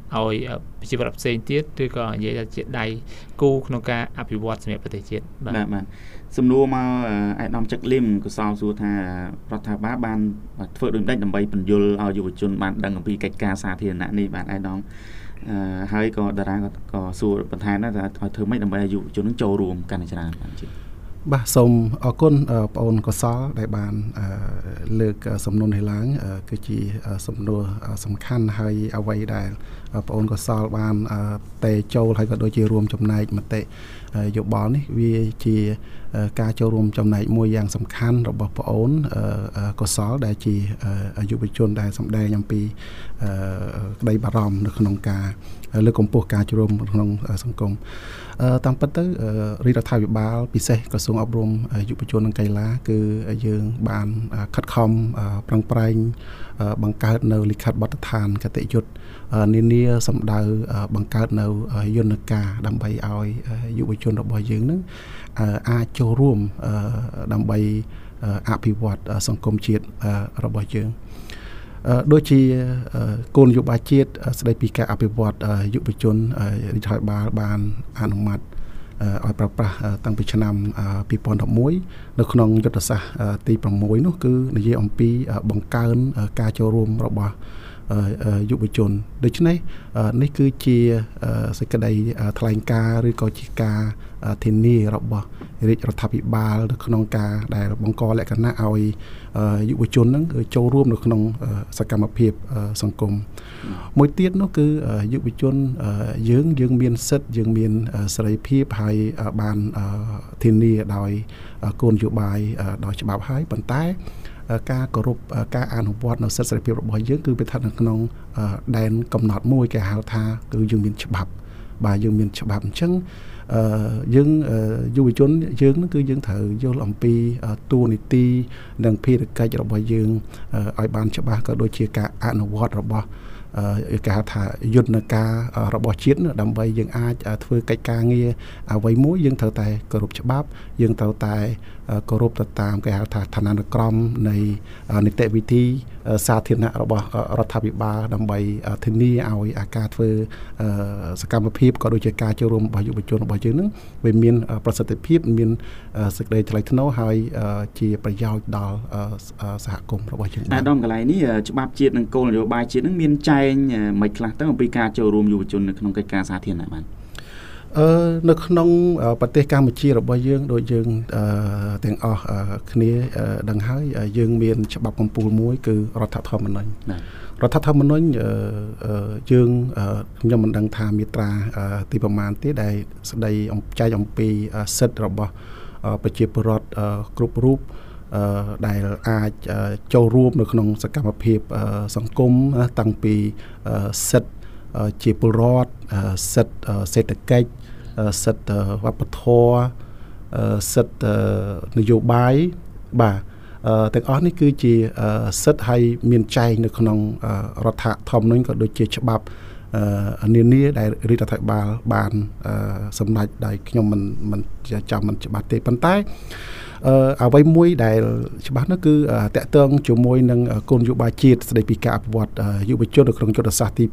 ឲ្យប្រជាពលរដ្ឋផ្សេងទៀតឬក៏និយាយថាជាដៃគូក្នុងការអភិវឌ្ឍសម្រាប់ប្រទេសជាតិបាទសំណួរមកអាយដាមចឹកលឹមកសលសួរថារដ្ឋាភិបាលបានធ្វើដូចម្ដេចដើម្បីបញ្យល់ឲ្យយុវជនបានដឹងអំពីកិច្ចការសាធារណៈនេះបាទអាយដាមហើយក៏តារាក៏សួរបន្ថែមដែរថាឲ្យធ្វើម៉េចដើម្បីឲ្យយុវជននឹងចូលរួមកាន់តែច្រើនបាទបាទសូមអរគុណបងអូនកសលដែលបានលើកសំណួរនេះឡើងគឺជាសំណួរសំខាន់ហើយអ្វីដែលបងអូនកសលបានតេចូលហើយក៏ដូចជារួមចំណែកមតិយោបល់នេះវាជាការចូលរួមចំណែកមួយយ៉ាងសំខាន់របស់បងអូនកសលដែលជាយុវជនដែលសម្ដែងអំពីក្តីបារម្ភនៅក្នុងការលើកកម្ពស់ការចូលរួមក្នុងសង្គមតាមពិតទៅរដ្ឋាភិបាលពិសេសក្រសួងអប់រំយុវជននិងកីឡាគឺយើងបានខិតខំប្រឹងប្រែងបង្កើតនៅលិខិតបទដ្ឋានគតិយុត្តនានាសម្ដៅបង្កើតនៅយន្តការដើម្បីឲ្យយុវជនរបស់យើងនឹងអាចចូលរួមដើម្បីអភិវឌ្ឍសង្គមជាតិរបស់យើងដូចជាគោលនយោបាយជាតិស្ដីពីការអភិវឌ្ឍយុវជនរដ្ឋាភិបាលបានអនុម័តឲ្យប្រើប្រាស់តាំងពីឆ្នាំ2011នៅក្នុងយុទ្ធសាស្ត្រទី6នោះគឺនិយាយអំពីបង្កើនការចូលរួមរបស់យុវជនដូច្នេះនេះគឺជាសេចក្តីថ្លែងការណ៍ឬក៏ជាការធានារបស់រាជរដ្ឋាភិបាលនៅក្នុងការដែលបង្កលក្ខណៈឲ្យយុវជនហ្នឹងចូលរួមនៅក្នុងសកម្មភាពសង្គមមួយទៀតនោះគឺយុវជនយើងមានសិទ្ធិយើងមានសេរីភាពហើយបានធានាដោយគោលនយោបាយដោយច្បាប់ហើយប៉ុន្តែការគោរពការអនុវត្តនៅសិទ្ធិសេរីភាពរបស់យើងគឺវាស្ថិតនៅក្នុងដែនកំណត់មួយគេហៅថាគឺយើងមានច្បាប់បាទយើងមានច្បាប់អញ្ចឹងយើងយុវជនយើងហ្នឹងគឺយើងត្រូវយល់អំពីតួនាទីនិងភារកិច្ចរបស់យើងឲ្យបានច្បាស់ក៏ដូចជាការអនុវត្តរបស់គេហៅថាយន្តការរបស់ជាតិដើម្បីយើងអាចធ្វើកិច្ចការងារអ្វីមួយយើងត្រូវតែគោរពច្បាប់យើងត្រូវតែគោរពទៅតាមគេហៅថាឋានានុក្រមនៃនីតិវិធីសាធារណៈរបស់រដ្ឋាភិបាលដើម្បីធានាឲ្យការធ្វើសកម្មភាពក៏ដូចជាការចូលរួមរបស់យុវជនរបស់យើងនឹងវាមានប្រសិទ្ធភាពមានសេចក្តីថ្លៃថ្នូរហើយជាប្រយោជន៍ដល់សហគមន៍របស់យើងអាដាមកន្លែងនេះច្បាប់ជាតិនិងគោលនយោបាយជាតិនឹងមានចែងមិនខ្លះទៅអំពីការចូលរួមយុវជននៅក្នុងកិច្ចការសាធារណៈបាននៅក្នុងប្រទេសកម្ពុជារបស់យើងដូចយើងទាំងអស់គ្នាដឹងហើយយើងមានច្បាប់កំពូលមួយគឺរដ្ឋធម្មនុញ្ញរដ្ឋធម្មនុញ្ញយើងខ្ញុំមិនដឹងថាមាត្រាទីប្រមាណទេដែលស្ដីចែកអំពីសិទ្ធិរបស់ប្រជាពលរដ្ឋគ្រប់រូបដែលអាចចូលរួមនៅក្នុងសកម្មភាពសង្គមតាំងពីសិទ្ធិជាពលរដ្ឋសិទ្ធិសេដ្ឋកិច្ចសិទ្ធិវប្បធម៌សិទ្ធិនយោបាយបាទទាំងអស់នេះគឺជាសិទ្ធិហើយមានចែងនៅក្នុងរដ្ឋធម្មនុញ្ញក៏ដូចជាច្បាប់នានាដែលរាជរដ្ឋាភិបាលបានសម្ដេចដោយខ្ញុំមិនចាំមិនច្បាស់ទេប៉ុន្តែអ្វីមួយដែលច្បាស់នោះគឺតកតងជាមួយនឹងគោលនយោបាយជាតិស្ដីពីការអភិវឌ្ឍយុវជននៅក្នុងយុទ្ធសាស្ត្រទី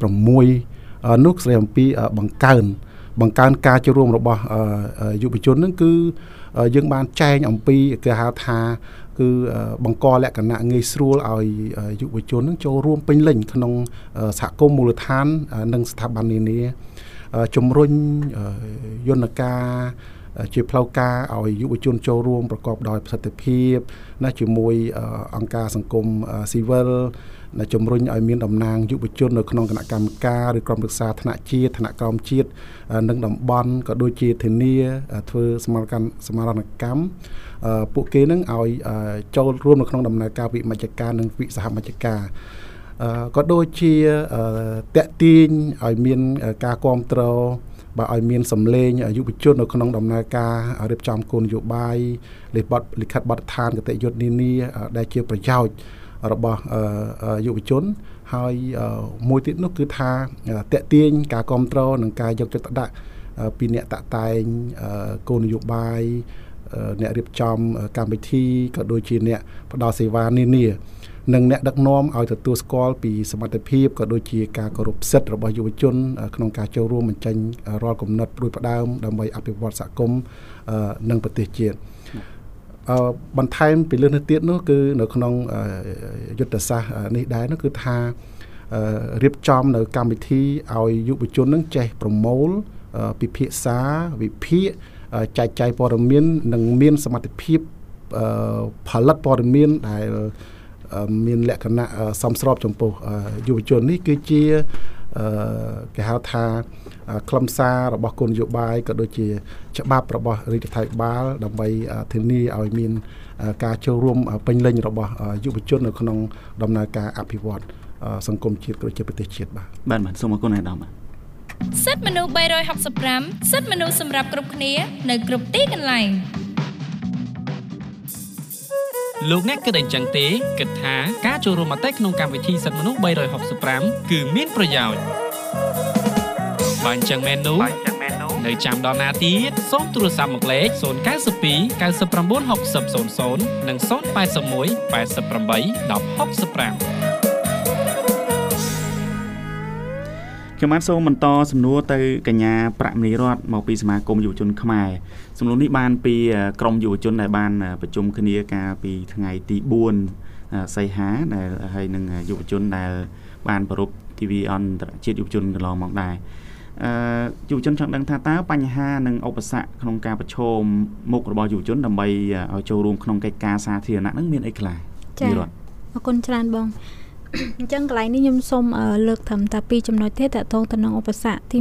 6នោះស្ដីអំពីបង្កើនការចូលរួមរបស់យុវជននឹងគឺយើងបានចែងអំពីគេហៅថាគឺបង្កលក្ខណៈងាយស្រួលឲ្យយុវជននឹងចូលរួមពេញលេញក្នុងសហគមន៍មូលដ្ឋាននិងស្ថាប័ននានាជំរុញយន្តការជាផ្លូវការឲ្យយុវជនចូលរួមប្រកបដោយប្រសិទ្ធភាពណាជាមួយអង្គការសង្គមស៊ីវិលជំរុញឲ្យមានតំណាងយុវជននៅក្នុងគណៈកម្មការឬក្រុមប្រឹក្សាថ្នាក់ជាតិថ្នាក់ក្រោមជាតិនិងតំបន់ក៏ដូចជាធានាធ្វើសមារណកម្មពួកគេនឹងឲ្យចូលរួមនៅក្នុងដំណើរការវិមជ្ឈការនិងវិសហមជ្ឈការក៏ដូចជាតាក់ទាញឲ្យមានការគាំទ្របើឲ្យមានសម្លេងយុវជននៅក្នុងដំណើរការរៀបចំគោលនយោបាយលិខិតបទដ្ឋានគតិយុត្តនានាដែលជាប្រយោជន៍របស់យុវជនហើយមួយទៀតនោះគឺថាតាក់ទាញការគាំទ្រនិងការយកចិត្តទុកដាក់ពីអ្នកតាក់តែងគោលនយោបាយអ្នករៀបចំកម្មវិធីក៏ដូចជាអ្នកផ្ដល់សេវានានានិងអ្នកដឹកនាំឲ្យទទួលស្គាល់ពីសមត្ថភាពក៏ដូចជាការគោរពសិទ្ធិរបស់យុវជនក្នុងការចូលរួមបញ្ចេញរាល់គំនិតព្រួយផ្ដើមដើម្បីអភិវឌ្ឍសហគមន៍និងប្រទេសជាតិបន្ថែមពីលើនេះទៀតនោះគឺនៅក្នុងយុទ្ធសាស្ត្រនេះដែរនោះគឺថារៀបចំនៅកម្មវិធីឲ្យយុវជននឹងចេះប្រមូលពិភាក្សាវិភាគចែកចាយព័ត៌មាននិងមានសមត្ថភាពផលិតព័ត៌មានដែលមានលក្ខណៈសមស្របចំពោះយុវជននេះគឺជាគេហៅថាខ្លឹមសាររបស់គោលនយោបាយក៏ដូចជាច្បាប់របស់រាជរដ្ឋាភិបាលដើម្បីធានាឲ្យមានការចូលរួមពេញលេញរបស់យុវជននៅក្នុងដំណើរការអភិវឌ្ឍសង្គមជាតិក៏ដូចជាប្រទេសជាតិបាទសូមអរគុណអាដាមសិទ្ធិមនុស្ស365សិទ្ធិមនុស្សសម្រាប់គ្រប់គ្នានៅគ្រប់ទីកន្លែងលោកអ្នកគិតអញ្ចឹងទេគិតថាការចូលរួមមតិក្នុងកម្មវិធីសិទ្ធិមនុស្ស365គឺមានប្រយោជន៍បើអញ្ចឹងមែននោះនៅចាំដល់ណាទៀតសូមទូរស័ព្ទមកលេខ092 99 60 00និង081 88 1065 ខ្ញុំបានសូមបន្តសំណួរទៅកញ្ញាប្រាក់មនីរតមកពីសមាគមយុវជនខ្មែរសំណួរនេះបានពីក្រមយុវជនដែលបានប្រជុំគ្នាកាលពីថ្ងៃទី4សីហាដែលហើយនឹងយុវជនដែលបានប្រពៃទិវាអន្តរជាតិយុវជនកន្លងមកដែរយុវជនចង់ដឹងថាតើបញ្ហានិងឧបសគ្គក្នុងការប្រឈមមុខរបស់យុវជនដើម្បីឲ្យចូលរួមក្នុងកិច្ចការសាធារណៈនឹងមានអីខ្លះចា៎អរគុណច្រើនបងអញ្ចឹងកន្លែងនេះខ្ញុំសូមលើកត្រឹមតែពីចំណុចទេតកតងទៅនឹងឧបសគ្គទី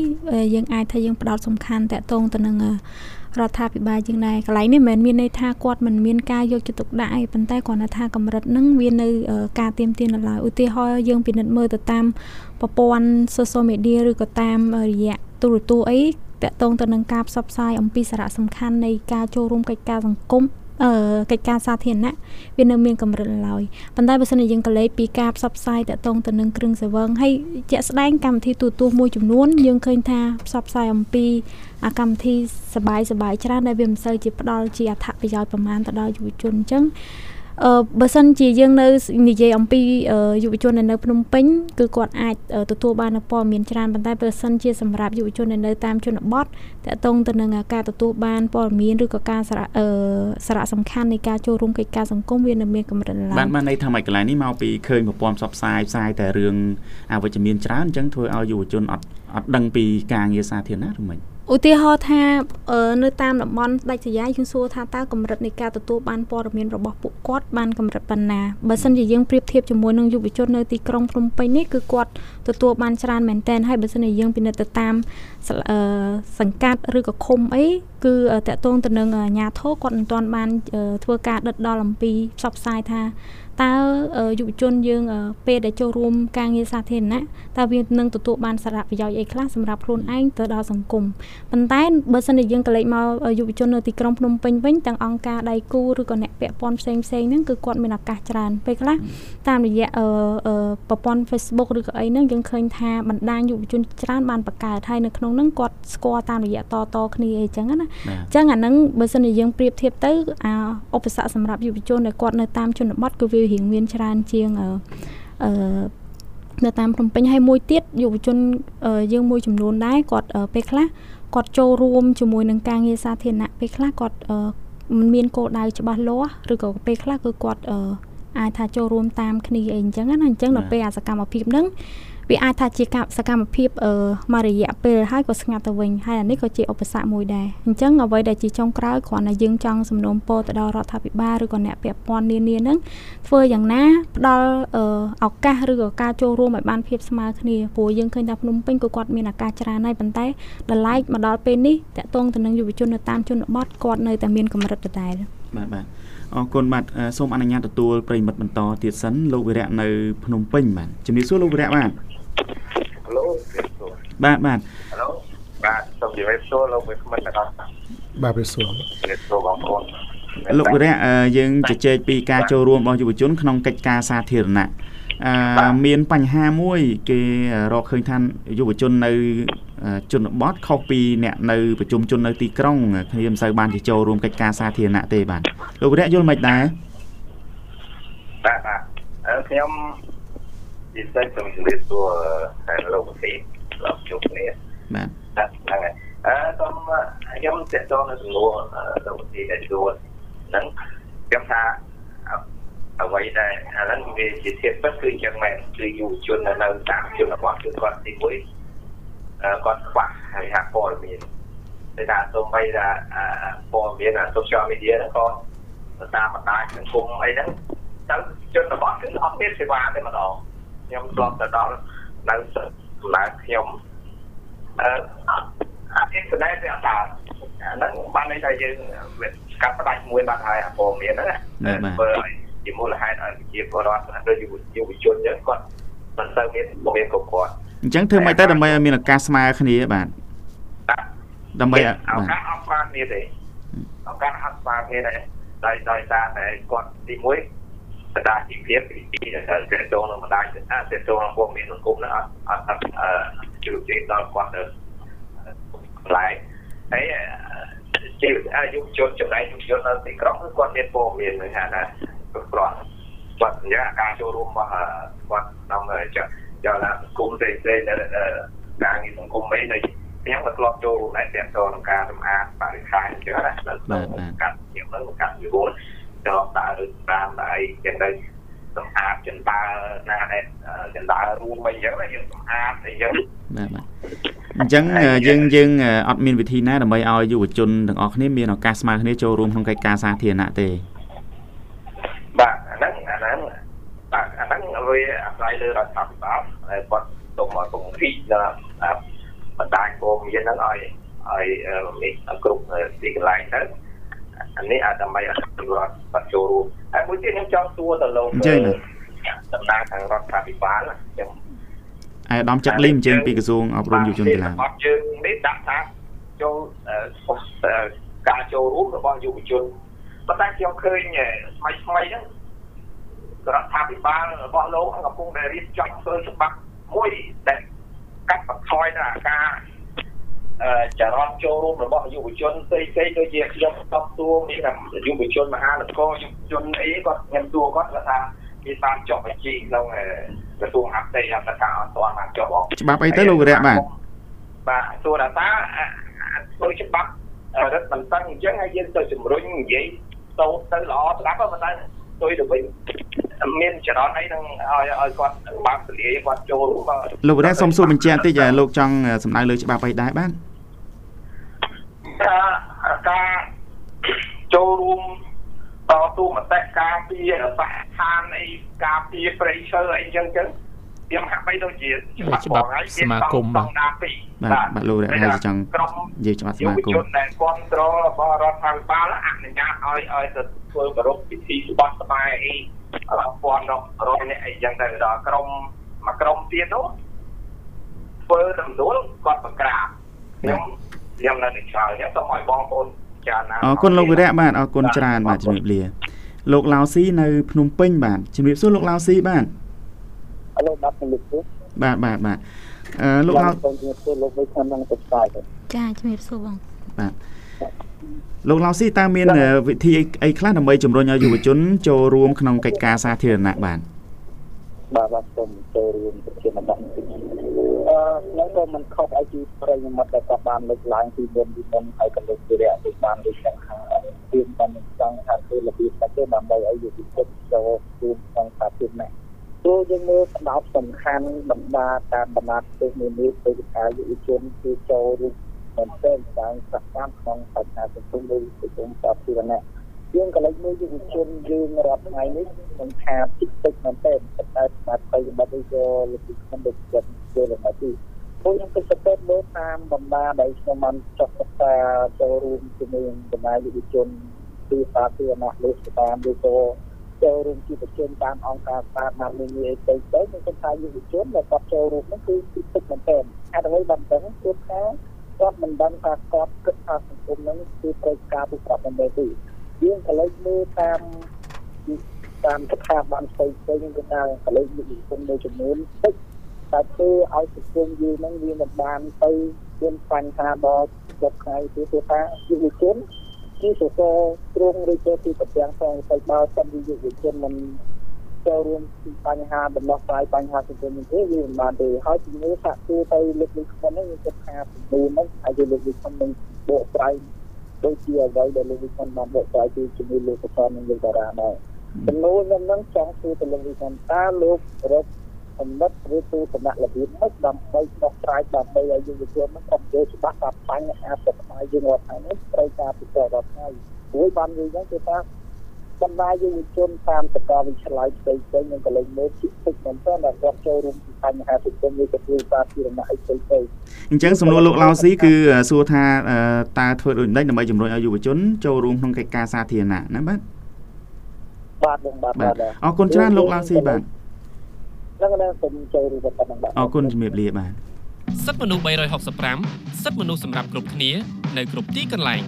1យើងអាចថាយើងផ្ដោតសំខាន់តកតងទៅនឹងរដ្ឋាភិបាលយើងដែរកន្លែងនេះមិនមែនមានន័យថាគាត់មិនមានការយកចិត្តទុកដាក់អីប៉ុន្តែគ្រាន់តែថាកម្រិតហ្នឹងវានៅការទៀមទាត់នៅឡើយឧទាហរណ៍យើងពិនិត្យមើលទៅតាមប្រព័ន្ធ social media ឬក៏តាមរយៈទូរទស្សន៍អីតកតងទៅនឹងការផ្សព្វផ្សាយអំពីសារៈសំខាន់នៃការចូលរួមកិច្ចការសង្គមកិច្ចការសាធារណៈវានៅមានកម្រិតឡើយប៉ុន្តែបើសិនជាយើងកលេចពីការផ្សព្វផ្សាយតកតងទៅនឹងគ្រឿងសង្វឹងហើយជាក់ស្ដែងកម្មវិធីទូរទស្សន៍មួយចំនួនយើងឃើញថាផ្សព្វផ្សាយអំពីកម្មវិធីសបាយច្រើនដែលវាមិនសូវជាផ្ដល់ជាអត្ថប្រយោជន៍ប្រមាណទៅដល់យុវជនអញ្ចឹងបើសិនជាយើងនៅនិយាយអំពីយុវជននៅភ្នំពេញគឺគាត់អាចទទួលបានព័ត៌មានច្រើនប៉ុន្តែបើសិនជាសម្រាប់យុវជននៅតាមជនបទតកតងទៅនឹងការទទួលបានព័ត៌មានឬក៏ការសារៈសំខាន់នៃការចូលរួមកិច្ចការសង្គមវានៅមានកម្រិតឡើយបានន័យថាមួយកន្លែងនេះមកពីឃើញប្រព័ន្ធផ្សព្វផ្សាយតែរឿងអវិជ្ជមានច្រើនអញ្ចឹងធ្វើឲ្យយុវជនអត់ដឹងពីការងារសាធារណៈឬមិនឧទាហរណ៍ថានៅតាមតំបន់ដាច់ស្រយាលយើងសួរថាតើកម្រិតនៃការទទួលបានព័ត៌មានរបស់ពួកគាត់បានកម្រិតប៉ុណ្ណាបើសិនជាយើងប្រៀបធៀបជាមួយនឹងយុវជននៅទីក្រុងភ្នំពេញនេះគឺគាត់ទទួលបានច្រើនមែនទែនហើយបើសិនជាយើងពិនិត្យទៅតាមសង្កាត់ឬក៏ឃុំអីគឺតកតងទៅនឹងអាជ្ញាធរគាត់មិនទាន់បានធ្វើការដិតដល់អំពីផ្សព្វផ្សាយថាតើយុវជនយើងពេលដែលចូលរួមការងារសាធារណៈតើវានឹងទទួលបានសារៈប្រយោជន៍អីខ្លះសម្រាប់ខ្លួនឯងទៅដល់សង្គមប៉ុន្តែបើសិនជាយើងកលេចមកយុវជននៅទីក្រុងភ្នំពេញវិញទាំងអង្គការដៃគូឬក៏អ្នកពាក់ព័ន្ធផ្សេងហ្នឹងគឺគាត់មានឱកាសច្រើនពេលខ្លះតាមរយៈប្រព័ន្ធ Facebook ឬក៏អីហ្នឹងយើងឃើញថាបណ្ដាញយុវជនច្រើនបានបង្កើតហើយនៅក្នុងហ្នឹងគាត់ស្គាល់តាមរយៈតគ្នាអីចឹងណាអញ្ចឹងអាហ្នឹងបើសិនជាយើងប្រៀបធៀបទៅឧបសគ្គសម្រាប់យុវជនដែលគាត់នៅតាមជនបទគឺវារៀងមានច្រើនជាងនៅតាមភ្នំពេញហើយមួយទៀតយុវជនយើងមួយចំនួនដែរគាត់ពេលខ្លះគាត់ចូលរួមជាមួយនឹងការងារសាធារណៈពេលខ្លះគាត់មិនមានគោលដៅច្បាស់លាស់ឬក៏ពេលខ្លះគឺគាត់អាចថាចូលរួមតាមគ្នាអីអញ្ចឹងណាអញ្ចឹងដល់ពេលអាសកម្មភាពហ្នឹងវាអាចថាជាសកម្មភាពមួយរយៈពេលហើយក៏ស្ងាត់ទៅវិញហើយអានេះក៏ជាឧបសគ្គមួយដែរអញ្ចឹងអ្វីដែលជាចុងក្រោយគ្រាន់តែយើងចង់សំណូមពរទៅដល់រដ្ឋាភិបាលឬក៏អ្នកពាក់ព័ន្ធនានាហ្នឹងធ្វើយ៉ាងណាផ្ដល់ឱកាសឬក៏ការចូលរួមឲ្យបានភាពស្មើគ្នាព្រោះយើងឃើញថាភ្នំពេញក៏គាត់មានឱកាសច្រើនហើយប៉ុន្តែដល់ឡែកមកដល់ពេលនេះតកតងទៅនឹងយុវជននៅតាមជនបទគាត់នៅតែមានកម្រិតដដែលបាទអរគុណបាទសូមអនុញ្ញាតទទួលប្រិមិត្តបន្តទៀតសិនលោកវិរៈនៅភ្នំពេញបាទជំរាបសួរលោកវិរៈបាទបាទបាទហៅបាទសូមជម្រាបសួរលោកវិក្កាមទាំងអស់បាទព្រះសួរបងប្អូនលោកវិរៈយើងជជែកពីការចូលរួមរបស់យុវជនក្នុងកិច្ចការសាធារណៈមានបញ្ហាមួយគេរកឃើញថាយុវជននៅជនបទខុសពីអ្នកនៅប្រជុំជននៅទីក្រុងគ្នាមិនសូវបានទៅចូលរួមកិច្ចការសាធារណៈទេបាទលោកវិរៈយល់មិនដែរបាទខ្ញុំនិយាយទៅជំរាបសួរតែលោកវិធីលោកជួបគ្នាបាទហ្នឹងហើយសូមខ្ញុំតេតងនៅសំណួរលោកវិធីដែលសួរហ្នឹងខ្ញុំថាអ្វីដែលអាហ្នឹងវាជាធៀបពិតគឺចឹងមែនគឺយុវជននៅតាមជនបទគឺគាត់ទីមួយគាត់ខ្វះហើយហាក់ព័ត៌មានតែថាសូម្បីថាព័ត៌មានsocial media ហ្នឹងក៏តាមបណ្ដាញសង្គមអីហ្នឹងទៅជនបទគឺអត់មានសេវាទេម្ដងខ្ញុំធ្លាប់ទៅដល់នៅសម្រាប់ខ្ញុំអ៊ីនធឺណិតវាអត់ដល់អាហ្នឹងបានន័យថាយើងកាត់ផ្ដាច់មួយបាត់ហើយព័ត៌មានហ្នឹងណាធ្វើឲ្យជាមូលហេតុឲ្យជាពលរដ្ឋឬយុវជនយើងគាត់មិនសូវមានព័ត៌មានគ្រប់គ្រាន់អញ្ចឹងធ្វើម៉េចទៅដើម្បីឲ្យមានឱកាសស្មើគ្នាបាទដើម្បីឱកាសអត់ស្មើគ្នាទេឱកាសអត់ស្មើគ្នាទេដោយសារតែគាត់ទីមួយបដាជីវភាពទីទៅតងនឹងបណ្ដាញទៅតងនឹងព័ត៌មានសង្គមហ្នឹងអត់ជួយជិះដល់គាត់ទៅកន្លែងហើយជាយុវជនចំណែកយុវជននៅទីក្រុងគឺគាត់មានព័ត៌មានហ្នឹងថាគ្រប់គ្រាន់គាត់និយាយការចូលរួមរបស់គាត់ក្នុងចលនាសង្គមផ្សេងៗនៅការងារសង្គមអីនៅខ្ញុំក៏ធ្លាប់ចូលរួមដែរទាំងក្នុងការសម្អាតបរិស្ថានអញ្ចឹងណានៅកាត់ខ្ញុំនឹងកាត់យួរដល់ដើរតាមអីចឹងទៅសម្អាតចិន្តាណាដែរចិន្តារួមអីចឹងយើងសម្អាតអីចឹងបាទអញ្ចឹងយើងអត់មានវិធីណាដើម្បីឲ្យយុវជនទាំងអស់គ្នាមានឱកាសស្មើគ្នាចូលរួមក្នុងកិច្ចការសាធារណៈទេបាទអាហ្នឹងវាអាស្រ័យលើរដ្ឋាភិបាលហើយគាត់ទុំឲ្យពង្រីកដល់បណ្ដាញព័ត៌មានហ្នឹងឲ្យគ្រប់ទីកន្លែងទៅអានេះអាចដើម្បីឲ្យរដ្ឋបាត់ចូលរួមហើយមួយទៀតខ្ញុំចង់សួរទៅលោកដំណើរខាងរដ្ឋាភិបាលខ្ញុំអាយដាមចាក់លីមជើងពីក្រសួងអប់រំយុវជនកីឡាអត់យើងនេះដាក់ថាចូលការចូលរួមរបស់យុវជនប៉ុន្តែខ្ញុំឃើញថ្មីហ្នឹងរដ្ឋាភិបាលរបស់លោកកំពុងតែរៀបចំធ្វើច្បាប់មួយដែលកាត់បន្ថយដល់ការចរន្តចូលរួមរបស់យុវជនផ្សេងៗដូចជាខ្ញុំតបសួរមានយុវជនមហានគរយុវជនអីគាត់ខ្ញុំសួរគាត់ថាមានបានចុះបញ្ជីក្នុងក្រសួងអតីតអន្តរការអត់ទាន់បានចុះបងច្បាប់អីទៅលោកវិរៈបាទសួរថាធ្វើច្បាប់រដ្ឋបន្តឹងអញ្ចឹងហើយយើងទៅជំរុញនិយាយទៅល្អស្ដាប់ប៉ុន្តែទៅវិញមានចរន្តអីនឹងឲ្យគាត់បើកទលាយគាត់ចូលរួមលោកវិរៈសូមសួរបញ្ជាក់បន្តិចលោកចង់សម្ដៅលើច្បាប់អីដែរបាទការចូលរួមតស៊ូមតិការពារបរិស្ថានអីការពារព្រៃឈើអីចឹងខ្ញុំហាក់បីដូចជាច្បាប់សមាគមបាទលោកវិរៈហើយចង់និយាយច្បាប់សមាគមជនដែលគ្រប់គ្រងរបស់រដ្ឋាភិបាលអនុញ្ញាតឲ្យទៅធ្វើប្រពៃពិធីស្បត់ស្បាយអីរាប់ពាន់រយនាក់អីចឹងទៅដល់ក្រុមទៀតនោះធ្វើដំណួលគាត់បង្ក្រាបខ្ញុំនៅឆ្លើយខ្ញុំសូមឲ្យបងប្អូនចាណាអរគុណលោកវិរៈបាទអរគុណច្រើនបាទជំរាបលាលោកឡាវស៊ីនៅភ្នំពេញបាទជំរាបសួរលោកឡាវស៊ីបាទអរបាទជំរាបសួរបាទលោកឡាវជំរាបសួរលោកវិខាននឹងទៅស្គាល់ចាជំរាបសួរបងបាទលោកឡាវស៊ីតើមានវិធីអីខ្លះដើម្បីជំរុញឲ្យយុវជនចូលរួមក្នុងកិច្ចការសាធារណៈបាទសូមចូលរួមជាម្ដងហ្នឹងក៏មិនខុសអីពីប្រិយមិត្តដែលគាត់បានលើកឡើងពីមុនហើយក៏លោកវិរៈបានលើកឡើងថាពីបានចង់ថាធ្វើរបៀបតែដើម្បីឲ្យយុវជនចូលរួមក្នុងសាធារណៈព្រោះយើងមើលផ្ដោតសំខាន់បណ្ដាការបណ្ដាទិសនេះទៅការយុវជនគឺចូលរួមមិនតែតាមសកម្មក្នុងបញ្ហាសង្គមឬសង្គមសាធារណៈយើងក៏លេចមើលយុវជនយើងរាប់ថ្ងៃនេះមិនថាតិចមែនទេតែបាត់ទៅបាត់ទៅលោកខ្ញុំដូចចិត្តយល់មកទីព្រោះខ្ញុំគិតទៅមើលតាមបណ្ដាដែលខ្ញុំបានចុះសិក្សាចូលរួមជាមួយបណ្ដាយុវជនពីសាធារណៈលោកតាមឬក៏ចូលរួមជាប្រជុំតាមអង្គការសាធារណៈនានាទៅខ្ញុំគិតថាយុវជនដែលគាត់ចូលរួមនោះគឺតិចមែនទេហេតុអ្វីបានដឹងគឺថាគាត់មិនដឹងថាគាត់គិតថាសង្គមហ្នឹងគឺត្រូវការពីគាត់មិនមែនទេយើងក៏លេចមើលតាមស្ថាប័នផ្សេងៗគឺថាក៏លេចយុវជនមួយចំនួនតិចតែធ្វើឲ្យសង្គមយើងហ្នឹងវាមិនបានទៅមានបញ្ហាដល់គ្រប់ថ្ងៃគឺថាយុវជនគឺសសរទ្រង់ឬទៅទីប្រទាំងផងទៅបើសិនយុវជនមិនចូលរួមបញ្ហាដំណោះស្រាយបញ្ហាសង្គមនេះទេវាមិនបានទេហើយជំនឿថាគឺទៅលើកនេះខ្ញុំនេះគឺថាជំនឿហ្នឹងហើយលើកនេះខ្ញុំនឹងបកស្រាយដូចជាអ្វីដែលលោកវិសានបានបកស្រាយពីជំនឿលោកប្រព័ន្ធនិងលោកតារាដែរចំនួនហ្នឹងចង់គឺទៅលោកវិសានតើលោករកសម្បត្តិឬទូតំណាក់របៀបមិនដើម្បីដោះស្រាយដើម្បីឲ្យយុវជនហ្នឹងគាត់យល់ច្បាស់ថាបញ្ហាប្រព័ន្ធយើងរាល់ថ្ងៃនេះត្រូវការពិចារណាថ្ងៃព្រោះបាននិយាយចឹងគឺថាបណ្ដាយុវជនតាមសកលវិទ្យាល័យផ្សេងៗនឹងក៏លេងមើលជិះពេកមែនតើដែលគាត់ចូលរួមបញ្ហាសង្គមឬក៏ធ្វើសាធារណៈអីផ្សេងៗអញ្ចឹងសំណួរលោកឡៅស៊ីគឺសួរថាតើធ្វើដូចនេះដើម្បីជំរុញឲ្យយុវជនចូលរួមក្នុងកិច្ចការសាធារណៈណាបាទអរគុណច្រើនលោកឡៅស៊ីបាទហ្នឹងសូមចូលរួមប៉ុណ្ណឹងបាទអរគុណជំរាបលាបាទសិទ្ធិមនុស្ស365សិទ្ធិមនុស្សសម្រាប់គ្រប់គ្នានៅគ្រប់ទីកន្លែង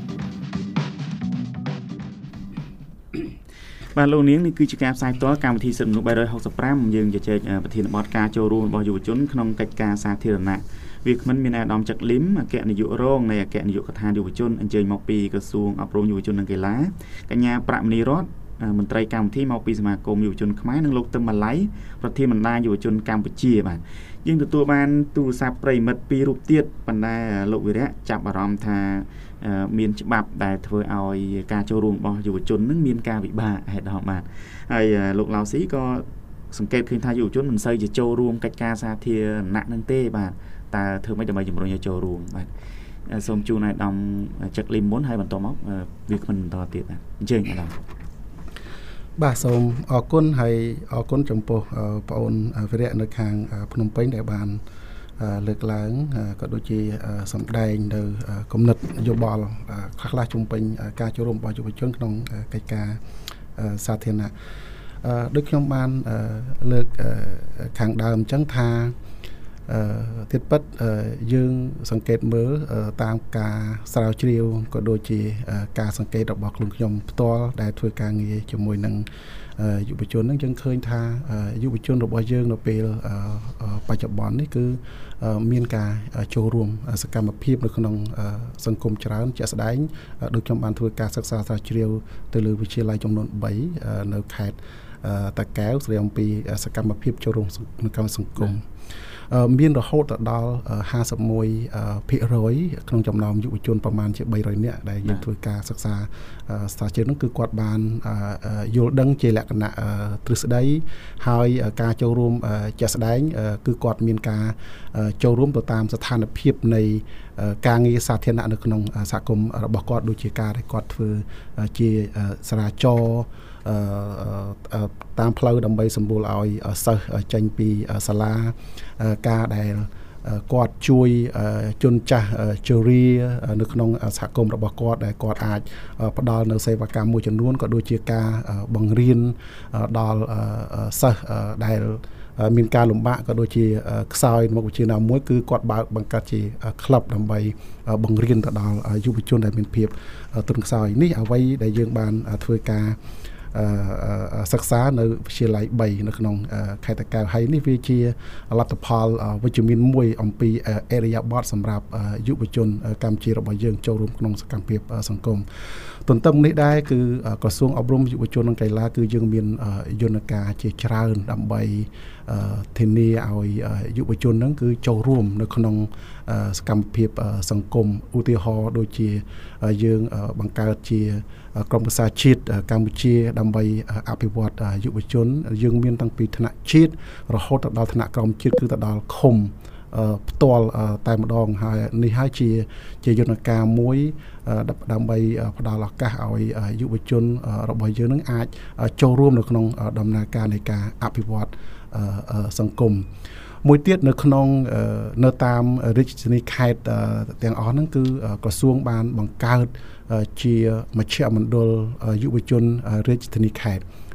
បាទលោកនាងនេះគឺជាការផ្សាយផ្ទាល់កម្មវិធីសិទ្ធិមនុស្ស365យើងជជែកប្រធានបទការចូលរួមរបស់យុវជនក្នុងកិច្ចការសាធារណៈវាគ្មិនមានអាដាមច័ក្កលឹមអគ្គនាយករងនៃអគ្គនាយកដ្ឋានយុវជនអញ្ជើញមកពីក្រសួងអប់រំយុវជននិងកីឡាកញ្ញាប្រាក់មនីរតន៍មន្ត្រីកម្មវិធីមកពីសមាគមយុវជនខ្មែរនិងលោកទឹមម៉ាឡៃប្រធានបណ្ដាញយុវជនកម្ពុជាបាទយើងទទួលបានទូរស័ព្ទប្រិមិត្តពីររូបទៀតប៉ុន្តែលោកវិរៈចាប់អារម្មណ៍ថាមានច្បាប់ដែលធ្វើឲ្យការចូលរួមរបស់យុវជននឹងមានការវិបាកហេតុដល់បាទហើយលោកឡៅស៊ីក៏សង្កេតឃើញថាយុវជនមិនសូវជាចូលរួមកិច្ចការសាធារណៈនឹងទេបាទតើធ្វើម៉េចដើម្បីជំរុញឲ្យចូលរួមបាទសូមជូនឲ្យដំច័ក្កលឹមមុនហើយបន្តមកវាគ្មិនបន្តទៀតបាទអញ្ជើញអាដាមបាទសូមអរគុណហើយអរគុណចំពោះបងអូនវិរៈនៅខាងភ្នំពេញដែលបានលើកឡើងក៏ដូចជាសម្ដែងនៅគំនិតយោបល់ខ្លះៗជុំពេញការចូលរួមរបស់យុវជនក្នុងកិច្ចការសាធារណៈដូចខ្ញុំបានលើកខាងដើមអញ្ចឹងថាទៀតពិតយើងសង្កេតមើលតាមការស្រាវជ្រាវក៏ដូចជាការសង្កេតរបស់ខ្លួនខ្ញុំផ្ទាល់ដែលធ្វើការងារជាមួយនឹងយុវជនហ្នឹងយើងឃើញថាយុវជនរបស់យើងនៅពេលបច្ចុប្បន្ននេះគឺមានការចូលរួមសកម្មភាពនៅក្នុងសង្គមច្រើនជាក់ស្ដែងដូចខ្ញុំបានធ្វើការសិក្សាស្រាវជ្រាវទៅលើវិទ្យាល័យចំនួន3នៅខេត្តតាកែវស្ដីអំពីសកម្មភាពចូលរួមក្នុងសង្គមមានរហូតដល់51% ក្នុងចំណោមយុវជនប្រមាណជា300នាក់ដែលយើងធ្វើការសិក្សាស្រាវជ្រាវនោះគឺគាត់បានយល់ដឹងជាលក្ខណៈទ្រឹស្ដីហើយការចូលរួមជាក់ស្ដែងគឺគាត់មានការចូលរួមទៅតាមស្ថានភាពនៃការងារសាធារណៈនៅក្នុងសហគមន៍របស់គាត់ដូចជាការដែលគាត់ធ្វើជាចរាចរណ៍តាមផ្លូវដើម្បីសម្រួលឲ្យសិស្សចេញពីសាលាការដែលគាត់ជួយជនចាស់ជរានៅក្នុងសហគមន៍របស់គាត់ដែលគាត់អាចផ្ដល់នៅសេវាកម្មមួយចំនួនក៏ដូចជាការបង្រៀនដល់សិស្សដែលមានការលំបាកក៏ដូចជាខ្សោយមុខវិជ្ជាណាមួយគឺគាត់បើកបង្កើតជាក្លឹបដើម្បីបង្រៀនទៅដល់យុវជនដែលមានភាពទន់ខ្សោយនេះអ្វីដែលយើងបានធ្វើការសិក្សានៅវិទ្យាល័យ3នៅក្នុងខេត្តតាកែវហើយនេះវាជាលទ្ធផលវិជ្ជមានមួយអំពីអរិយាប័ត្រសម្រាប់យុវជនកម្ពុជារបស់យើងចូលរួមក្នុងសកម្មភាពសង្គមទន្ទឹមនេះដែរគឺក្រសួងអប់រំយុវជននិងកីឡាគឺយើងមានយន្តការជាច្រើនដើម្បីធានាឲ្យយុវជនហ្នឹងគឺចូលរួមនៅក្នុងសកម្មភាពសង្គមឧទាហរណ៍ដូចជាយើងបង្កើតជាក្រុមប្រឹក្សាជាតិកម្ពុជាដើម្បីអភិវឌ្ឍយុវជនយើងមានតាំងពីថ្នាក់ជាតិរហូតដល់ថ្នាក់ក្រោមជាតិគឺទៅដល់ឃុំផ្ទាល់តែម្ដងហើយនេះហើយជាយន្តការមួយដើម្បីផ្ដល់ឱកាសឲ្យយុវជនរបស់យើងនឹងអាចចូលរួមនៅក្នុងដំណើរការនៃការអភិវឌ្ឍសង្គមមួយទៀតនៅក្នុងនៅតាមរាជធានីខេត្តទាំងអស់ហ្នឹងគឺក្រសួងបានបង្កើតជាមជ្ឈមណ្ឌលយុវជនរាជធានីខេត្ត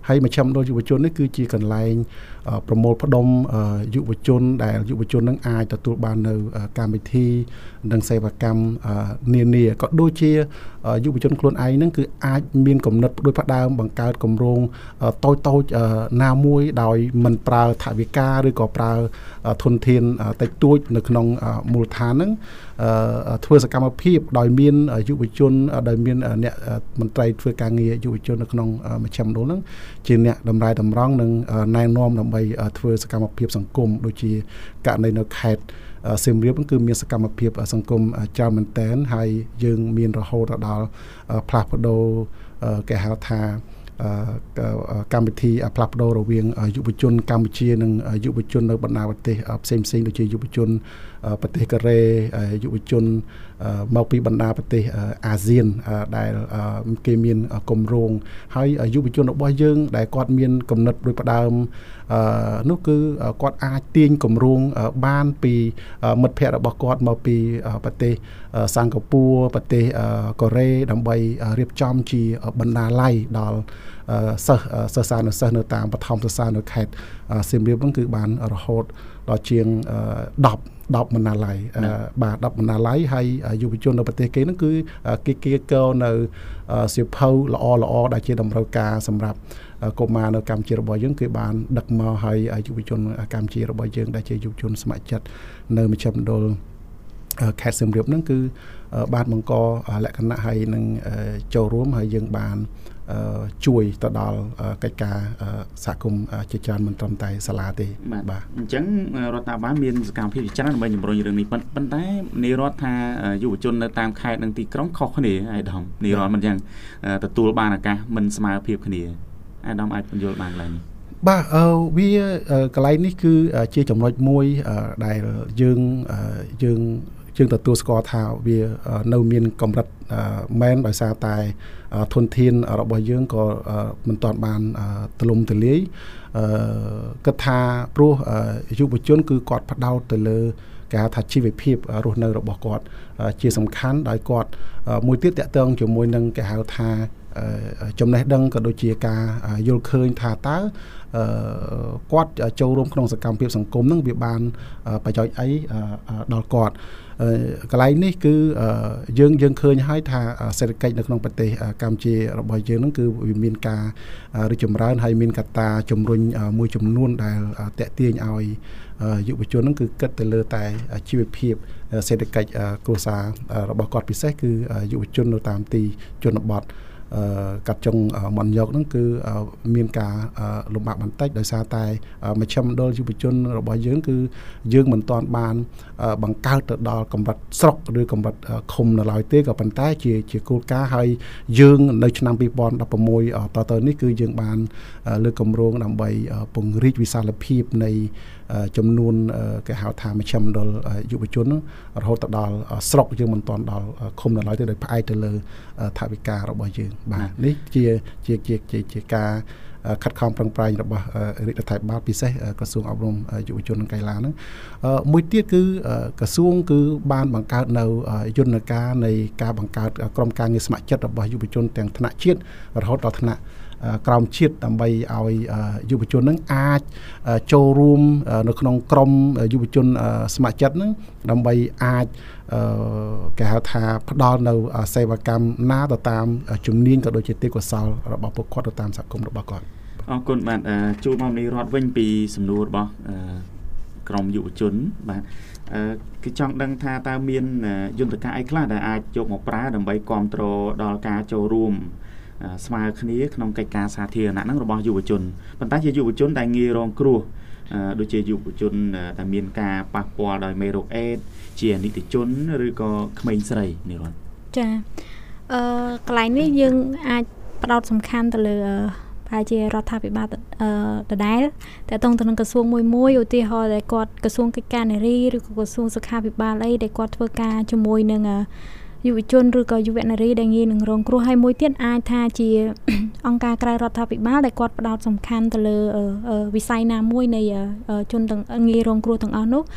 ហើយមជ្ឈមណ្ឌលយុវជននេះគឺជាកន្លែងប្រមូលផ្ដុំយុវជនដែលយុវជននឹងអាចទទួលបាននៅកម្មវិធីនិងសេវាកម្មនានាក៏ដូចជាយុវជនខ្លួនឯងហ្នឹងគឺអាចមានគំនិតដោយផ្ដើមបង្កើតគម្រោងតូចណាមួយដោយមិនប្រើថវិកាឬក៏ប្រើធនធានតិចតួចនៅក្នុងមូលដ្ឋានហ្នឹងធ្វើសកម្មភាពដោយមានយុវជនដោយមានអ្នកមន្ត្រីធ្វើការងារយុវជននៅក្នុងមជ្ឈមណ្ឌលហ្នឹងជាអ្នកតម្រែតម្រង់និងណែនាំដើម្បីធ្វើសកម្មភាពសង្គមដូចជាករណីនៅខេត្តសៀមរាបគឺមានសកម្មភាពសង្គមច្រើនមែនទែនហើយយើងមានរហូតដល់ផ្លាស់ប្ដូរគេហៅថាកម្មវិធីផ្លាស់ប្ដូររវាងយុវជនកម្ពុជានិងយុវជននៅបណ្ដាប្រទេសផ្សេងៗដូចជាយុវជនប្រទេសកូរ៉េយុវជនមកពីបណ្ដាប្រទេសអាស៊ានដែលគេមានគម្រោងហើយយុវជនរបស់យើងដែលគាត់មានគំនិតដូចផ្ដើមនោះគឺគាត់អាចទាញគម្រោងបានពីមិត្តភ័ក្តិរបស់គាត់មកពីប្រទេសសិង្ហបុរីប្រទេសកូរ៉េដើម្បីរៀបចំជាបណ្ណាល័យដល់សិស្សានុសិស្សនៅតាមបឋមសិក្សានៅខេត្តសៀមរាបហ្នឹងគឺបានរហូតដល់ជាង10បណ្ណាល័យបាទ10បណ្ណាល័យហើយយុវជននៅប្រទេសគេហ្នឹងគឺគេកោនៅសៀវភៅល្អដែលជាតម្រូវការសម្រាប់កុមារនៅកម្ពុជារបស់យើងគេបានដឹកមកហើយយុវជនកម្ពុជារបស់យើងដែលជាយុវជនស្ម័គ្រចិត្តនៅមជ្ឈមណ្ឌលខេត្តសៀមរាបហ្នឹងគឺបានបង្កលក្ខណៈហើយនឹងចូលរួមហើយយើងបានជួយទៅដល់កិច្ចការសហគមន៍ជាច្រើនមិនត្រឹមតែសាលាទេបាទអញ្ចឹងរដ្ឋាភិបាលមានសកម្មភាពជាច្រើនដើម្បីជំរុញរឿងនេះប៉ុន្តែនាយរដ្ឋថាយុវជននៅតាមខេត្តនិងទីក្រុងខុសគ្នាអាយដាមនាយរដ្ឋមិនអញ្ចឹងទទួលបានឱកាសមិនស្មើភាពគ្នាអាយដាមអាចបញ្យល់បានឡើយបាទវាកន្លែងនេះគឺជាចំណុចមួយដែលយើងទទួលស្គាល់ថាវានៅមានកម្រិតមែនដោយសារតែធនធានរបស់យើងក៏មិនទាន់បានទូលំទូលាយគិតថាព្រោះយុវជនគឺគាត់ផ្ដោតទៅលើគេហៅថាជីវភាពរស់នៅរបស់គាត់ជាសំខាន់ដោយគាត់មួយទៀតតាក់ទងជាមួយនឹងគេហៅថាចំណេះដឹងក៏ដូចជាការយល់ឃើញថាតើគាត់ចូលរួមក្នុងសកម្មភាពសង្គមនឹងវាបានប្រយោជន៍អីដល់គាត់កន្លែងនេះគឺយើងឃើញហើយថាសេដ្ឋកិច្ចនៅក្នុងប្រទេសកម្ពុជារបស់យើងហ្នឹងគឺវាមានការរីកចម្រើនហើយមានកត្តាជំរុញមួយចំនួនដែលតាក់ទាញឲ្យយុវជនហ្នឹងគឺគិតទៅលើតែជីវភាពសេដ្ឋកិច្ចគ្រួសាររបស់គាត់ពិសេសគឺយុវជននៅតាមទីជនបទកាត់ចុងមិនយកហ្នឹងគឺមានការលំបាកបន្តិចដោយសារតែមជ្ឈមណ្ឌលយុវជនរបស់យើងគឺយើងមិនទាន់បានបង្កើតទៅដល់កម្រិតស្រុកឬកម្រិតឃុំនៅឡើយទេក៏ប៉ុន្តែជាគោលការណ៍ហើយយើងនៅឆ្នាំ2016តទៅនេះគឺយើងបានលើកគម្រោងដើម្បីពង្រីកវិសាលភាពនៃចំនួនគេហៅថាមជ្ឈមណ្ឌលយុវជនរហូតដល់ស្រុកយើងមិនទាន់ដល់ឃុំនៅឡើយទេដោយផ្អែកទៅលើថវិការបស់យើងបាទនេះជាការខិតខំប្រឹងប្រែងរបស់រាជរដ្ឋាភិបាលពិសេសក្រសួងអប់រំយុវជននិងកីឡាហ្នឹងមួយទៀតគឺក្រសួងគឺបានបង្កើតនៅយន្តការនៃការបង្កើតក្រុមការងារស្ម័គ្រចិត្តរបស់យុវជនទាំងថ្នាក់ជាតិរហូតដល់ថ្នាក់ក្រោមជាតិដើម្បីឲ្យយុវជននឹងអាចចូលរួមនៅក្នុងក្រុមយុវជនស្ម័គ្រចិត្តនឹងដើម្បីអាចគេហៅថាផ្ដល់នៅសេវាកម្មណាទៅតាមជំនាញក៏ដូចជាទេពកោសល្យរបស់ពួកគាត់ទៅតាមសហគមន៍របស់គាត់អរគុណបាទជួបមកនេះរដ្ឋវិញពីសំណួររបស់ក្រុមយុវជនបាទគឺចង់ដឹងថាតើមានយន្តការអីខ្លះដែលអាចយកមកប្រើដើម្បីគ្រប់គ្រងដល់ការចូលរួមស្មើគ្នាក្នុងកិច្ចការសាធារណៈហ្នឹងរបស់យុវជនប៉ុន្តែជាយុវជនដែលងាយរងគ្រោះដូចជាយុវជនដែលមានការប៉ះពាល់ដោយមេរោគអេដជាអនិច្ចជនឬក៏ក្មេងស្រីនេះរដ្ឋចាកន្លែងនេះយើងអាចផ្ដោតសំខាន់ទៅលើប្រហែលជារដ្ឋាភិបាលដដែលតែតទៅនឹងក្រសួងមួយឧទាហរណ៍ដែលគាត់ក្រសួងកិច្ចការនារីឬក៏ក្រសួងសុខាភិបាលអីដែលគាត់ធ្វើការជាមួយនឹងយុវជនឬក៏យុវនារីដែលងាយនឹងរងគ្រោះហើយមួយទៀតអាចថាជាអង្គការក្រៅរដ្ឋាភិបាលដែលគាត់ផ្ដោតសំខាន់ទៅលើវិស័យណាមួយនៃជនទាំងងាយរងគ្រោះទាំងអស់នោះឧ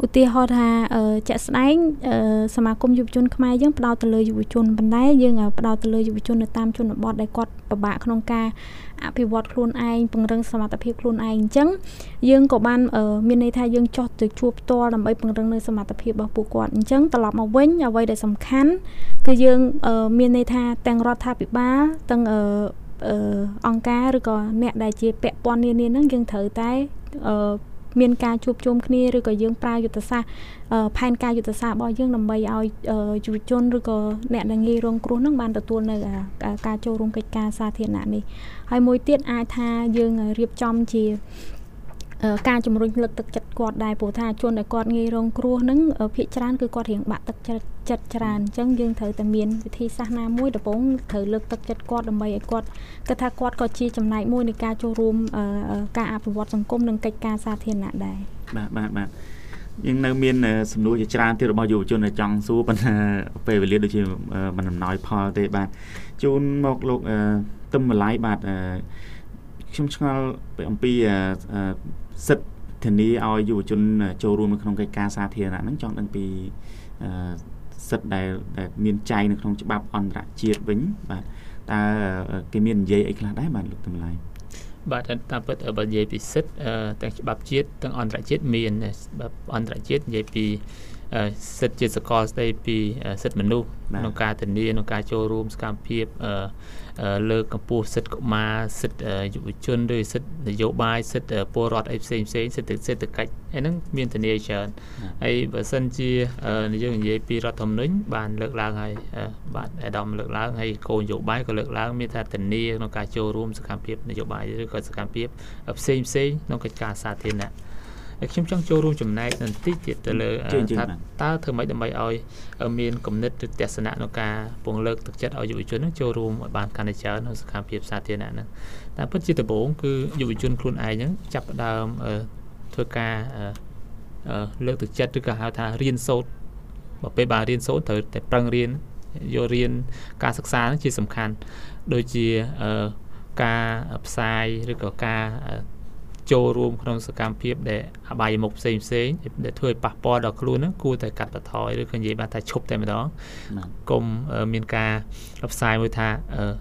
ឧទាហរណ៍ថាជាក់ស្ដែងសមាគមយុវជនខ្មែរយើងផ្ដោតទៅលើយុវជនប៉ុន្តែយើងផ្ដោតទៅលើយុវជននៅតាមជនបទដែលគាត់ពិបាកក្នុងការអភិវឌ្ឍខ្លួនឯងពង្រឹងសមត្ថភាពខ្លួនឯងអញ្ចឹងយើងក៏បានមានន័យថាយើងចោះទៅជួបផ្ទាល់ដើម្បីពង្រឹងនៅសមត្ថភាពរបស់ពួកគាត់អញ្ចឹងត្រឡប់មកវិញអ្វីដែលសំខាន់គឺយើងមានន័យថាទាំងរដ្ឋាភិបាលទាំងអង្គការឬក៏អ្នកដែលជាពាក់ព័ន្ធនានាហ្នឹងយើងត្រូវតែមានការជួបជុំគ្នាឬក៏យើងប្រើយុទ្ធសាស្ត្រផែនការយុទ្ធសាស្ត្ររបស់យើងដើម្បីឲ្យយុវជនឬក៏អ្នកដែលងាយរងគ្រោះហ្នឹងបានទទួលនៅការចូលរួមកិច្ចការសាធារណៈនេះហើយមួយទៀតអាចថាយើងរៀបចំជាការជំរុញលើកទឹកចិត្តគាត់ដែរព្រោះថាជនដែលគាត់ងាយរងគ្រោះហ្នឹងភាគច្រើនគឺគាត់រៀងបាក់ទឹកចិត្តច្រើនអញ្ចឹងយើងត្រូវតែមានវិធីសាស្ត្រណាមួយដំបូងត្រូវលើកទឹកចិត្តគាត់ដើម្បីឲ្យគាត់គិតថាគាត់ក៏ជាចំណែកមួយនៃការចូលរួមការអភិវឌ្ឍសង្គមនិងកិច្ចការសាធារណៈដែរបាទយើងនៅមានសំណួរជាច្រើនទៀតរបស់យុវជនដែលចង់សួរប៉ុន្តែពេលវេលាដូចជាមិនអំណោយផលទេបាទជូនមកលោកទឹមម្លាយបាទខ្ញុំឆ្ងល់អំពីសិទ្ធិធានាឲ្យយុវជនចូលរួមនៅក្នុងកិច្ចការសាធារណៈហ្នឹងចង់ដឹងពីសិទ្ធិដែលមានចែងនៅក្នុងច្បាប់អន្តរជាតិវិញបាទតើគេមាននិយាយអីខ្លះដែរបាទលោកទឹមម្លាយបាទតាមពិតបើនិយាយពីសិទ្ធិទាំងច្បាប់ជាតិទាំងអន្តរជាតិមានច្បាប់អន្តរជាតិនិយាយពីសិទ្ធិជាសកលស្ដីពីសិទ្ធិមនុស្សក្នុងការធានាក្នុងការចូលរួមសកម្មភាពលើកកម្ពស់សិទ្ធិកុមារសិទ្ធិយុវជនឬសិទ្ធិនយោបាយសិទ្ធិពលរដ្ឋអីផ្សេងសិទ្ធិសេដ្ឋកិច្ចអីហ្នឹងមានធានាច្រើនហើយបើសិនជាយើងនិយាយពីរដ្ឋធម្មនុញ្ញបានលើកឡើងហើយបាទអាដាមលើកឡើងហើយគោលនយោបាយក៏លើកឡើងមានថាធានាក្នុងការចូលរួមសកម្មភាពនយោបាយឬក៏សកម្មភាពផ្សេងក្នុងកិច្ចការសាធារណៈខ្ញុំចង់ចូលរួមចំណែកបន្តិចទៀតទៅលើថាតើធ្វើម៉េចដើម្បីឲ្យមានគំនិតឬទស្សនៈក្នុងការពង្លើកទឹកចិត្តឲ្យយុវជននឹងចូលរួមឲ្យបានកាន់តែច្រើនក្នុងសកម្មភាពសាធារណៈហ្នឹងតែពិតជាដំបូងគឺយុវជនខ្លួនឯងហ្នឹងចាប់ផ្ដើមធ្វើការលើកទឹកចិត្តឬក៏ហៅថារៀនសូត្របើពេលបានរៀនសូត្រត្រូវតែប្រឹងរៀនយករៀនការសិក្សាហ្នឹងជាសំខាន់ដូចជាការផ្សាយឬក៏ការចូលរួមក្នុងសកម្មភាពដែលអបាយមុខផ្សេងដែលធ្វើឲ្យប៉ះពាល់ដល់ខ្លួនហ្នឹងគួរតែកាត់បន្ថយឬក៏និយាយបានថាឈប់តែម្ដងកុំមានការផ្សាយមួយថា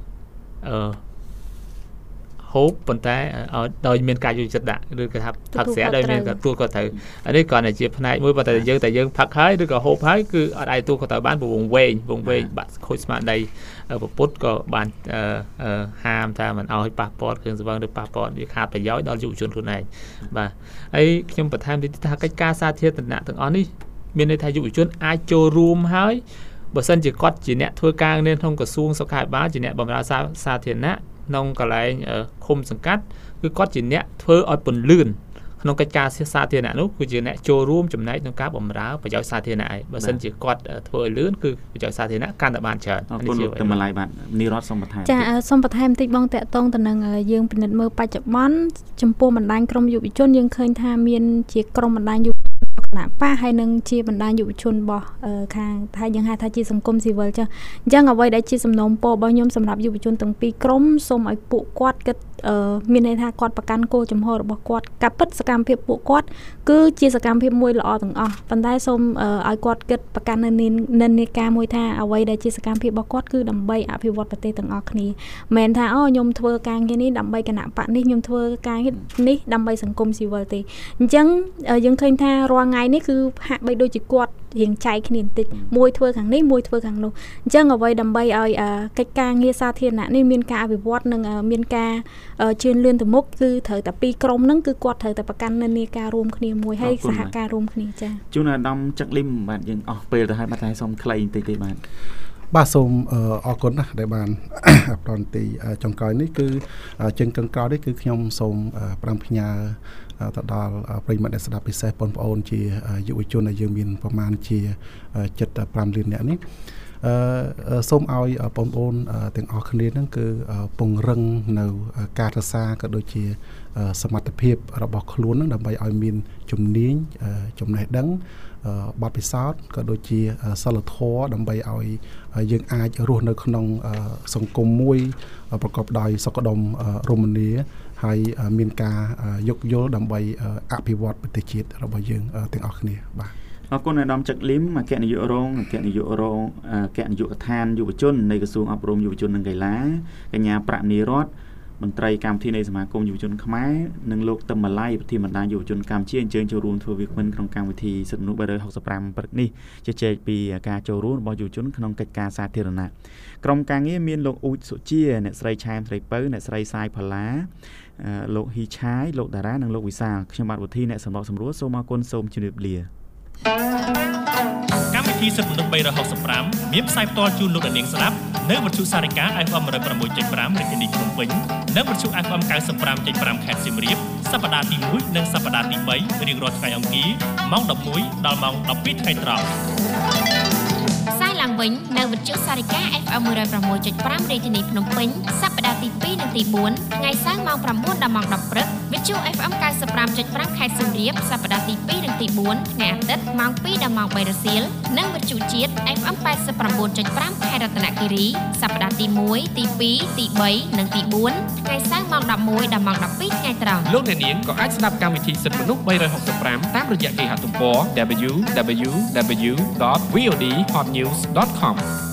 ហូបប៉ុន្តែដោយមានការយកចិត្តដាក់ឬក៏ថាផឹកស្រាដោយមានទទួលក៏ត្រូវនេះគ្រាន់តែជាផ្នែកមួយប៉ុន្តែយើងផឹកហើយឬក៏ហូបហើយគឺអត់អាចទទួលក៏ត្រូវបានវងវែងបាត់ខូចស្មារតីពុទ្ធក៏បានហាមថាមិនឲ្យប៉ះពាល់គ្រឿងស្រវឹងឬប៉ះពាល់វាខាតប្រយោជន៍ដល់យុវជនខ្លួនឯងបាទហើយខ្ញុំបន្ថែមទៀតថាកិច្ចការសាធារណៈទាំងអស់នេះមានន័យថាយុវជនអាចចូលរួមហើយបើសិនជាគាត់ជាអ្នកធ្វើការងារក្នុងក្រសួងសុខាភិបាលជាអ្នកបម្រើសាធារណៈក្នុងកន្លែងឃុំសង្កាត់គឺគាត់ជាអ្នកធ្វើឲ្យពន្លឿនក្នុងកិច្ចការសាធារណៈនោះគឺជាអ្នកចូលរួមចំណែកក្នុងការបម្រើប្រយោជន៍សាធារណៈឯងបើសិនជាគាត់ធ្វើឲ្យលឿនគឺប្រយោជន៍សាធារណៈកាន់តែបានច្រើនអរគុណលោកតម្លៃបាទនីរ៉តសុំបន្ថែមចាសុំបន្ថែមបន្តិចបងតកតងទៅនឹងយើងពិនិត្យមើលបច្ចុប្បន្នចំពោះបណ្ដាញក្រុមយុវជនយើងឃើញថាមានជាក្រុមបណ្ដាញយុវជនគណៈបកហើយនឹងជាបណ្ដាញយុវជនរបស់ខាងថាយើងហៅថាជាសង្គមស៊ីវិលចឹងអញ្ចឹងអ្វីដែលជាសំណូមពររបស់ខ្ញុំសម្រាប់យុវជនទាំងពីរក្រុមសូមឲ្យពួកគាត់គិតមានន័យថាគាត់ប្រកាន់គោលចំហរបស់គាត់ការពិតសកម្មភាពពួកគាត់គឺជាសកម្មភាពមួយល្អទាំងអស់ប៉ុន្តែសូមឲ្យគាត់គិតប្រកាន់នៅនិន្នាការមួយថាអ្វីដែលជាសកម្មភាពរបស់គាត់គឺដើម្បីអភិវឌ្ឍប្រទេសទាំងអស់គ្នាមិនមែនថាខ្ញុំធ្វើការងារនេះដើម្បីគណៈបកនេះខ្ញុំធ្វើការងារនេះដើម្បីសង្គមស៊ីវិលទេអញ្ចឹងយើងឃើញថារាល់ថ្ងៃនេះគឺហាក់បីដូចជាគាត់រៀងចែកគ្នាបន្តិចមួយធ្វើខាងនេះមួយធ្វើខាងនោះអញ្ចឹងអ្វីដើម្បីឲ្យកិច្ចការងារសាធារណៈនេះមានការអភិវឌ្ឍនិងមានការជឿនលឿនទៅមុខគឺត្រូវតែពីរក្រុមហ្នឹងគឺគាត់ត្រូវតែប្រកាន់និន្នាការរួមគ្នាមួយហើយសហការរួមគ្នាចា៎ជួនអាដាមចឹកលឹមបាទយើងអស់ពេលទៅហើយបាទតែសូមខ្លីបន្តិចទេបាទសូមអរគុណណាស់ដែលបានផ្ដល់ទីចុងក្រោយនេះគឺជើងកឹងក្រោយនេះគឺខ្ញុំសូមប្រាំផ្ញើទៅដល់ប្រិយមិត្តដែលស្ដាប់ពិសេសបងប្អូនជាយុវជនដែលយើងមានប្រមាណជា75លាននាក់នេះសូមឲ្យបងប្អូនទាំងអស់គ្នាហ្នឹងគឺពង្រឹងនៅការរក្សាក៏ដូចជាសមត្ថភាពរបស់ខ្លួនហ្នឹងដើម្បីឲ្យមានជំនាញចំណេះដឹងបទពិសោធន៍ក៏ដូចជាសិលធម៌ដើម្បីឲ្យយើងអាចរស់នៅក្នុងសង្គមមួយប្រកបដោយសុខដុមរមនាហើយមានការយោគយល់ដើម្បីអភិវឌ្ឍប្រទេសជាតិរបស់យើងទាំងអស់គ្នាបាទអរគុណអាដាមច័ក្រិលីមអគ្គនាយករងអគ្គនាយកដ្ឋានយុវជននៃក្រសួងអប់រំយុវជននិងកីឡាកញ្ញាប្រាក់នីរតន៍មន្ត្រីកម្មវិធីនៃសមាគមយុវជនខ្មែរនិងលោកតឹមម៉ាឡៃប្រធានបណ្ដាញយុវជនកម្ពុជាអញ្ជើញចូលរួមធ្វើវាគ្មិនក្នុងកម្មវិធីសិទ្ធិមនុស្ស365ព្រឹកនេះជជែកពីការចូលរួមរបស់យុវជនក្នុងកិច្ចការសាធារណៈក្រុមការងារមានលោកអ៊ូចសុជាអ្នកស្រីឆែមស្រីពៅអ្នកស្រីសាយផល្លាលោកហ៊ីឆាយលោកតារានិងលោកវិសាលខ្ញុំបាទវុធីអ្នកសម្របសម្រួលសូមអរគុណសូមជម្រាបលាកម្មវិធីសិទ្ធិមនុស្ស365មានផ្សាយផ្ទាល់ជូនលោកអ្នកនាងស្ដាប់នៅវិទ្យុសារិកា FM 106.5 រាជធានីភ្នំពេញនិងវិទ្យុ FM 95.5 ខេត្តសៀមរាបសប្តាហ៍ទី1និងសប្តាហ៍ទី3រៀងរាល់ថ្ងៃអង្គារម៉ោង 11 ដល់ម៉ោង 12 ថ្ងៃត្រង់ផ្សាយឡើងវិញនៅវិទ្យុសារិកា FM 106.5 រាជធានីភ្នំពេញសប្តាហ៍ទី2និងទី4ថ្ងៃសៅរ៍ម៉ោង 9 ដល់ម៉ោង 10 ព្រឹកវិទ្យុ FM 95.5 ខេត្តសៀមរាបសប្តាហ៍ទី2និងទី4ថ្ងៃអាទិត្យម៉ោង 2 ដល់ម៉ោង 3 រសៀលនិងវិទ្យុជាតិ FM 89.5 ខេត្តរតនគិរីសប្តាហ៍ទី1ទី2ទី3និងទី4ថ្ងៃសៅរ៍ម៉ោង 11 ដល់ម៉ោង 12 ថ្ងៃត្រង់លោកអ្នកនាងក៏អាចស្ដាប់កម្មវិធីសិទ្ធិមនុស្ស365តាមរយៈគេហទំព័រ www.vodhotnews.com